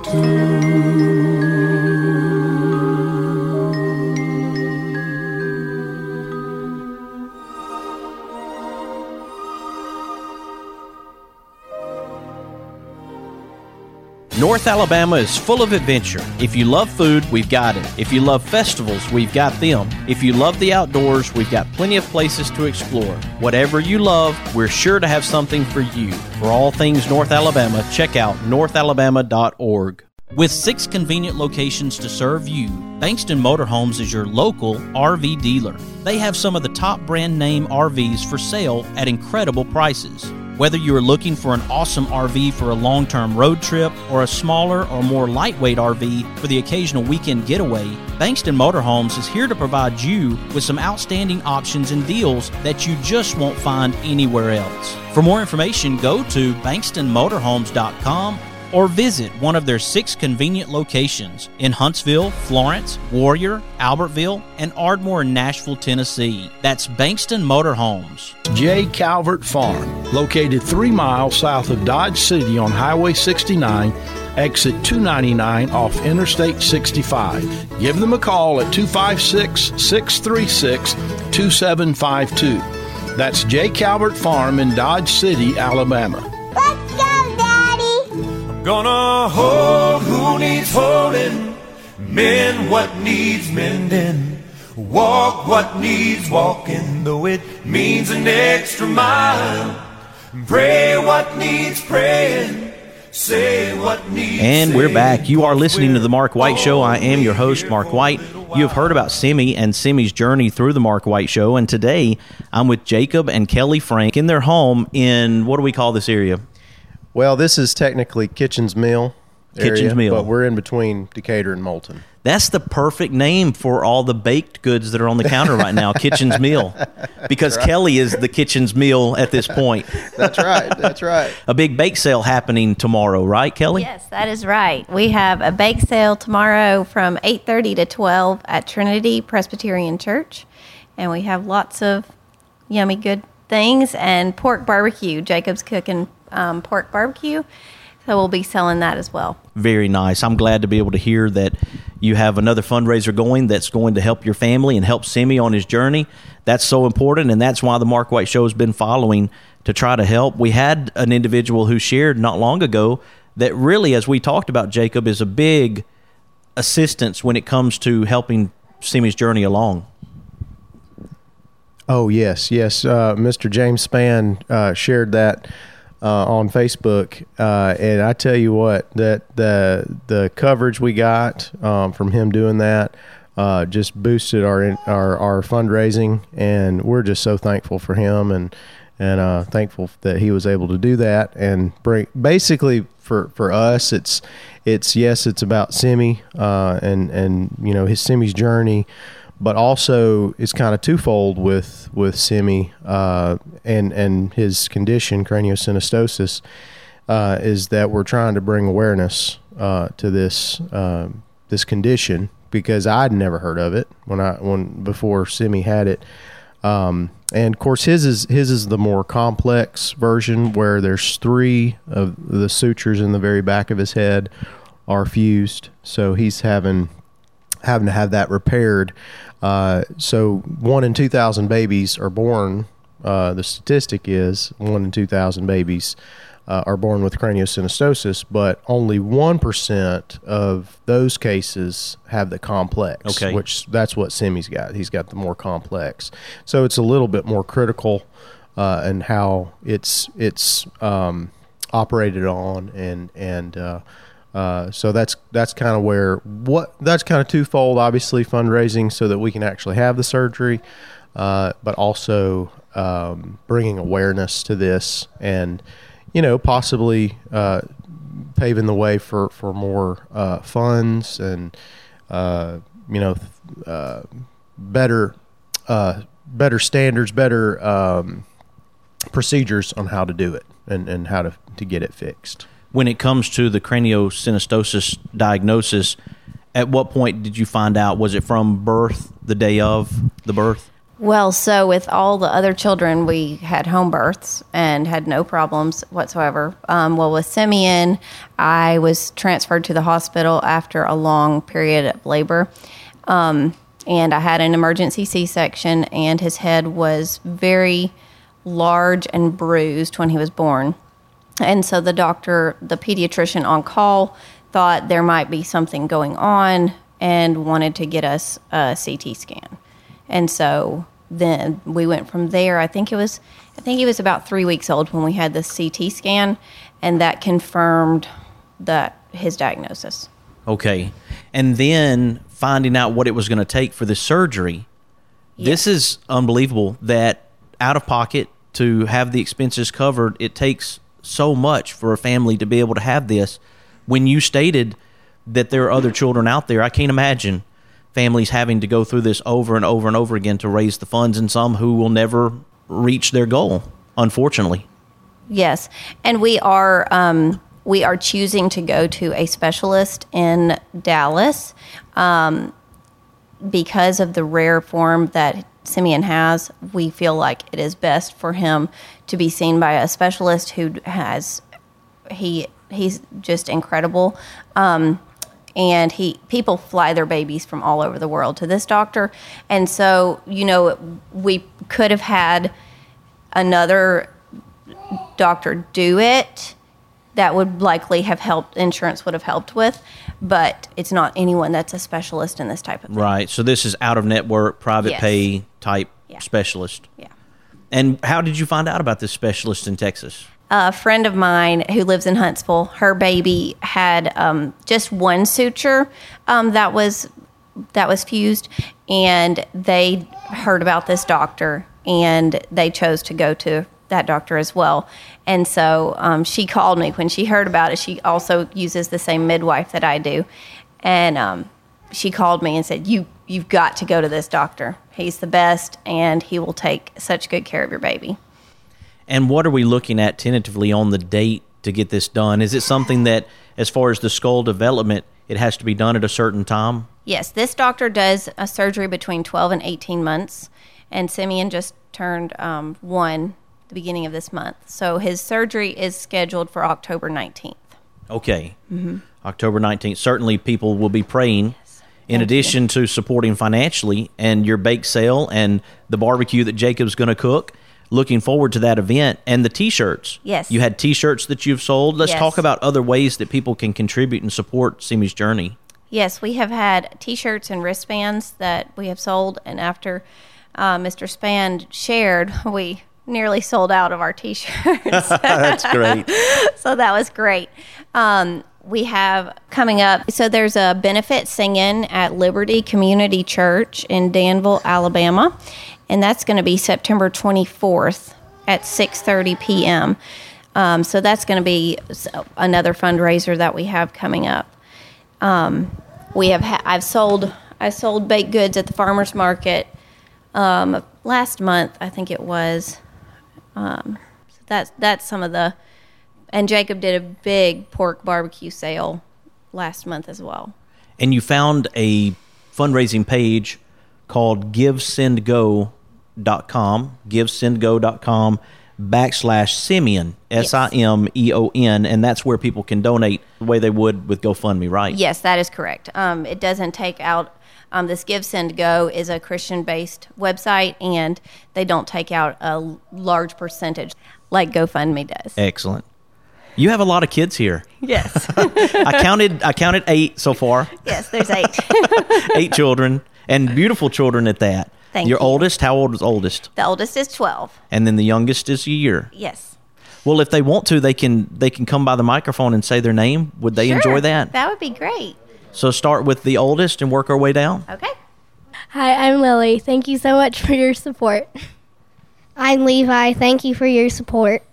North Alabama is full of adventure. If you love food, we've got it. If you love festivals, we've got them. If you love the outdoors, we've got plenty of places to explore. Whatever you love, we're sure to have something for you. For all things North Alabama, check out north alabama dot org. With six convenient locations to serve you, Bankston Motorhomes is your local R V dealer. They have some of the top brand name R Vs for sale at incredible prices. Whether you are looking for an awesome R V for a long-term road trip or a smaller or more lightweight R V for the occasional weekend getaway, Bankston Motorhomes is here to provide you with some outstanding options and deals that you just won't find anywhere else. For more information, go to bankston motorhomes dot com or visit one of their six convenient locations in Huntsville, Florence, Warrior, Albertville, and Ardmore, Nashville, Tennessee. That's Bankston Motorhomes. J. Calvert Farm, located three miles south of Dodge City on Highway sixty-nine, exit two ninety-nine off Interstate sixty-five. Give them a call at two five six, six three six, two seven five two. That's J. Calvert Farm in Dodge City, Alabama. Gonna hold who needs holding, mend what needs mending, walk what needs walking, though it means an extra mile, pray what needs praying, say what needs And we're saying. back. You are listening to The Mark White Show. I am your host, Mark White. You have heard about Simi and Simi's journey through The Mark White Show, and today I'm with Jacob and Kelly Frank in their home in, what do we call this area? Well, this is technically Kitchen's Mill area, Kitchen's Mill. but we're in between Decatur and Moulton. That's the perfect name for all the baked goods that are on the counter right now, Kitchen's Meal, because That's right. Kelly is the Kitchen's Meal at this point. That's right. That's right. A big bake sale happening tomorrow, right, Kelly? Yes, that is right. We have a bake sale tomorrow from eight thirty to twelve at Trinity Presbyterian Church, and we have lots of yummy good things and pork barbecue. Jacob's cooking um, pork barbecue, so we'll be selling that as well. Very nice. I'm glad to be able to hear that you have another fundraiser going that's going to help your family and help Simi on his journey. That's so important, and that's why the Mark White Show has been following to try to help. We had an individual who shared not long ago that really, as we talked about, Jacob, is a big assistance when it comes to helping Simi's journey along. Oh, yes, yes. Uh, Mister James Spann uh, shared that uh, on Facebook, uh, and I tell you what, that the the coverage we got um, from him doing that uh, just boosted our, our our fundraising, and we're just so thankful for him, and and uh, thankful that he was able to do that and bring. Basically, for for us, it's it's yes, it's about Simi uh, and and you know his Simi's journey. But also, it's kind of twofold with with Simi uh, and and his condition, craniosynostosis, uh, is that we're trying to bring awareness uh, to this uh, this condition, because I'd never heard of it when I when before Simi had it, um, and of course his is his is the more complex version, where there's three of the sutures in the very back of his head are fused, so he's having having to have that repaired. Uh, so one in two thousand babies are born. Uh, the statistic is one in two thousand babies uh, are born with craniosynostosis, but only one percent of those cases have the complex. Okay. Which that's what Simi's got. He's got the more complex. So it's a little bit more critical uh, in how it's it's um, operated on, and and. Uh, Uh, so that's that's kind of where what that's kind of twofold. Obviously, fundraising so that we can actually have the surgery, uh, but also um, bringing awareness to this, and you know possibly uh, paving the way for for more uh, funds and uh, you know uh, better uh, better standards, better um, procedures on how to do it and, and how to to get it fixed. When it comes to the craniosynostosis diagnosis, at what point did you find out? Was it from birth, the day of the birth? Well, so with all the other children, we had home births and had no problems whatsoever. Um, well, with Simeon, I was transferred to the hospital after a long period of labor. Um, and I had an emergency C-section, and his head was very large and bruised when he was born. And so the doctor, the pediatrician on call, thought there might be something going on and wanted to get us a C T scan. And so then we went from there. I think it was, I think he was about three weeks old when we had the C T scan, and that confirmed that his diagnosis. Okay. And then finding out what it was going to take for the surgery. Yeah. This is unbelievable that out of pocket to have the expenses covered, it takes so much for a family to be able to have this. When you stated that there are other children out there, I can't imagine families having to go through this over and over and over again to raise the funds, and some who will never reach their goal, unfortunately. Yes, and we are um, we are choosing to go to a specialist in Dallas um, because of the rare form that Simeon has. We feel like it is best for him to be seen by a specialist who has he he's just incredible, um, and he people fly their babies from all over the world to this doctor. And so, you know, we could have had another doctor do it that would likely have helped, insurance would have helped with, but it's not anyone that's a specialist in this type of thing. Right. So this is out of network, private Yes. pay type Yeah. specialist. Yeah. And how did you find out about this specialist in Texas? A friend of mine who lives in Huntsville, her baby had um, just one suture um, that was that was fused, and they heard about this doctor, and they chose to go to that doctor as well. And so um, she called me when she heard about it. She also uses the same midwife that I do, and um, she called me and said, "You you've got to go to this doctor. He's the best, and he will take such good care of your baby." And what are we looking at tentatively on the date to get this done? Is it something that, as far as the skull development, it has to be done at a certain time? Yes, this doctor does a surgery between twelve and eighteen months, and Simeon just turned um, one the beginning of this month. So his surgery is scheduled for October nineteenth. Okay. Mm-hmm. October nineteenth. Certainly people will be praying. In Thank addition you. to supporting financially and your bake sale and the barbecue that Jacob's going to cook, looking forward to that event. And the T-shirts. Yes. You had T-shirts that you've sold. Let's Yes. talk about other ways that people can contribute and support Simi's journey. Yes, we have had T-shirts and wristbands that we have sold, and after uh, Mister Span shared, we nearly sold out of our T-shirts. That's great. So that was great. Um, we have coming up, so there's a benefit singing at Liberty Community Church in Danville, Alabama, and that's going to be September twenty-fourth at six thirty p.m. Um, so that's going to be another fundraiser that we have coming up. Um, we have ha- I've sold I sold baked goods at the farmers market um, last month, I think it was. Um, so that's that's some of the, and Jacob did a big pork barbecue sale last month as well. And you found a fundraising page called give send go dot com, give send go dot com backslash Simeon, S I M E O N, and that's where people can donate the way they would with GoFundMe, right? Yes, that is correct. Um, it doesn't take out, um, this Give Send Go is a Christian-based website, and they don't take out a large percentage like GoFundMe does. Excellent. You have a lot of kids here. Yes. I counted I counted eight so far. Yes, there's eight. Eight children, and beautiful children at that. Thank Your you. oldest, how old is oldest? The oldest is twelve. And then the youngest is a year. Yes. Well, if they want to, they can they can come by the microphone and say their name. Would they Sure. enjoy that? That would be great. So start with the oldest and work our way down. Okay. Hi, I'm Lily. Thank you so much for your support. I'm Levi. Thank you for your support.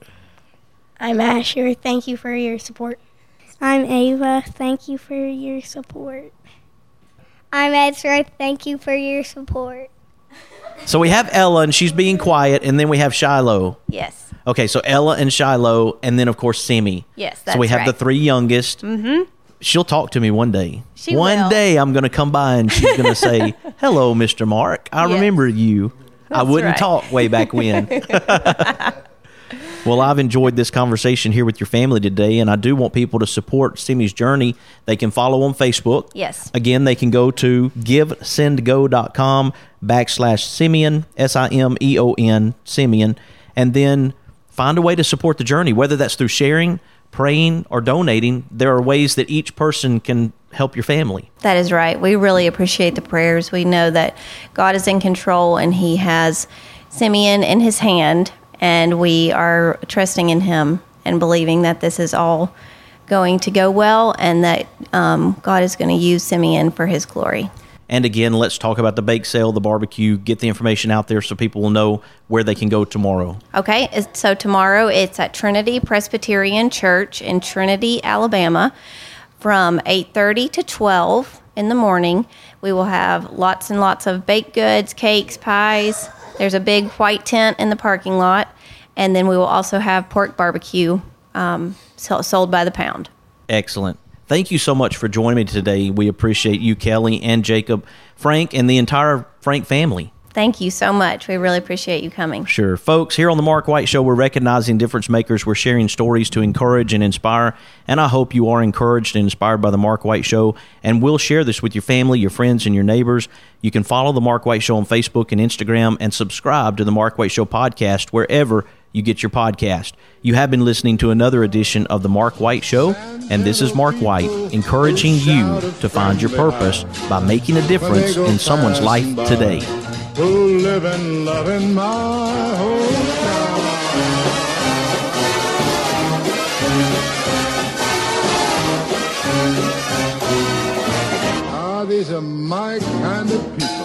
I'm Asher. Thank you for your support. I'm Ava. Thank you for your support. I'm Ezra. Thank you for your support. So we have Ella, and she's being quiet, and then we have Shiloh. Yes. Okay, so Ella and Shiloh, and then, of course, Simi. Yes, So we that's have the right. three youngest. Mm-hmm. She'll talk to me one day. She one will. day I'm going to come by, and she's going to say, hello, Mister Mark. I Yes. remember you. I That's wouldn't right. talk way back when. Well, I've enjoyed this conversation here with your family today, and I do want people to support Simi's journey. They can follow on Facebook. Yes. Again, they can go to give send go dot com backslash Simeon, S I M E O N, Simeon, and then find a way to support the journey, whether that's through sharing, praying, or donating. There are ways that each person can help your family. That is right. We really appreciate the prayers. We know that God is in control, and He has Simeon in His hand, and we are trusting in Him and believing that this is all going to go well, and that um, God is going to use Simeon for His glory. And again, let's talk about the bake sale, the barbecue, get the information out there so people will know where they can go tomorrow. Okay, is- so tomorrow it's at Trinity Presbyterian Church in Trinity, Alabama, from eight thirty to twelve in the morning. We will have lots and lots of baked goods, cakes, pies. There's a big white tent in the parking lot, and then we will also have pork barbecue um, so- sold by the pound. Excellent. Thank you so much for joining me today. We appreciate you, Kelly, and Jacob, Frank, and the entire Frank family. Thank you so much. We really appreciate you coming. Sure. Folks, here on The Mark White Show, we're recognizing difference makers. We're sharing stories to encourage and inspire, and I hope you are encouraged and inspired by The Mark White Show, and we'll share this with your family, your friends, and your neighbors. You can follow The Mark White Show on Facebook and Instagram, and subscribe to The Mark White Show podcast wherever you get your podcast. You have been listening to another edition of The Mark White Show, and this is Mark White, encouraging you to find your purpose by making a difference in someone's life today. Who live and love in my hometown. Ah, these are my kind of people.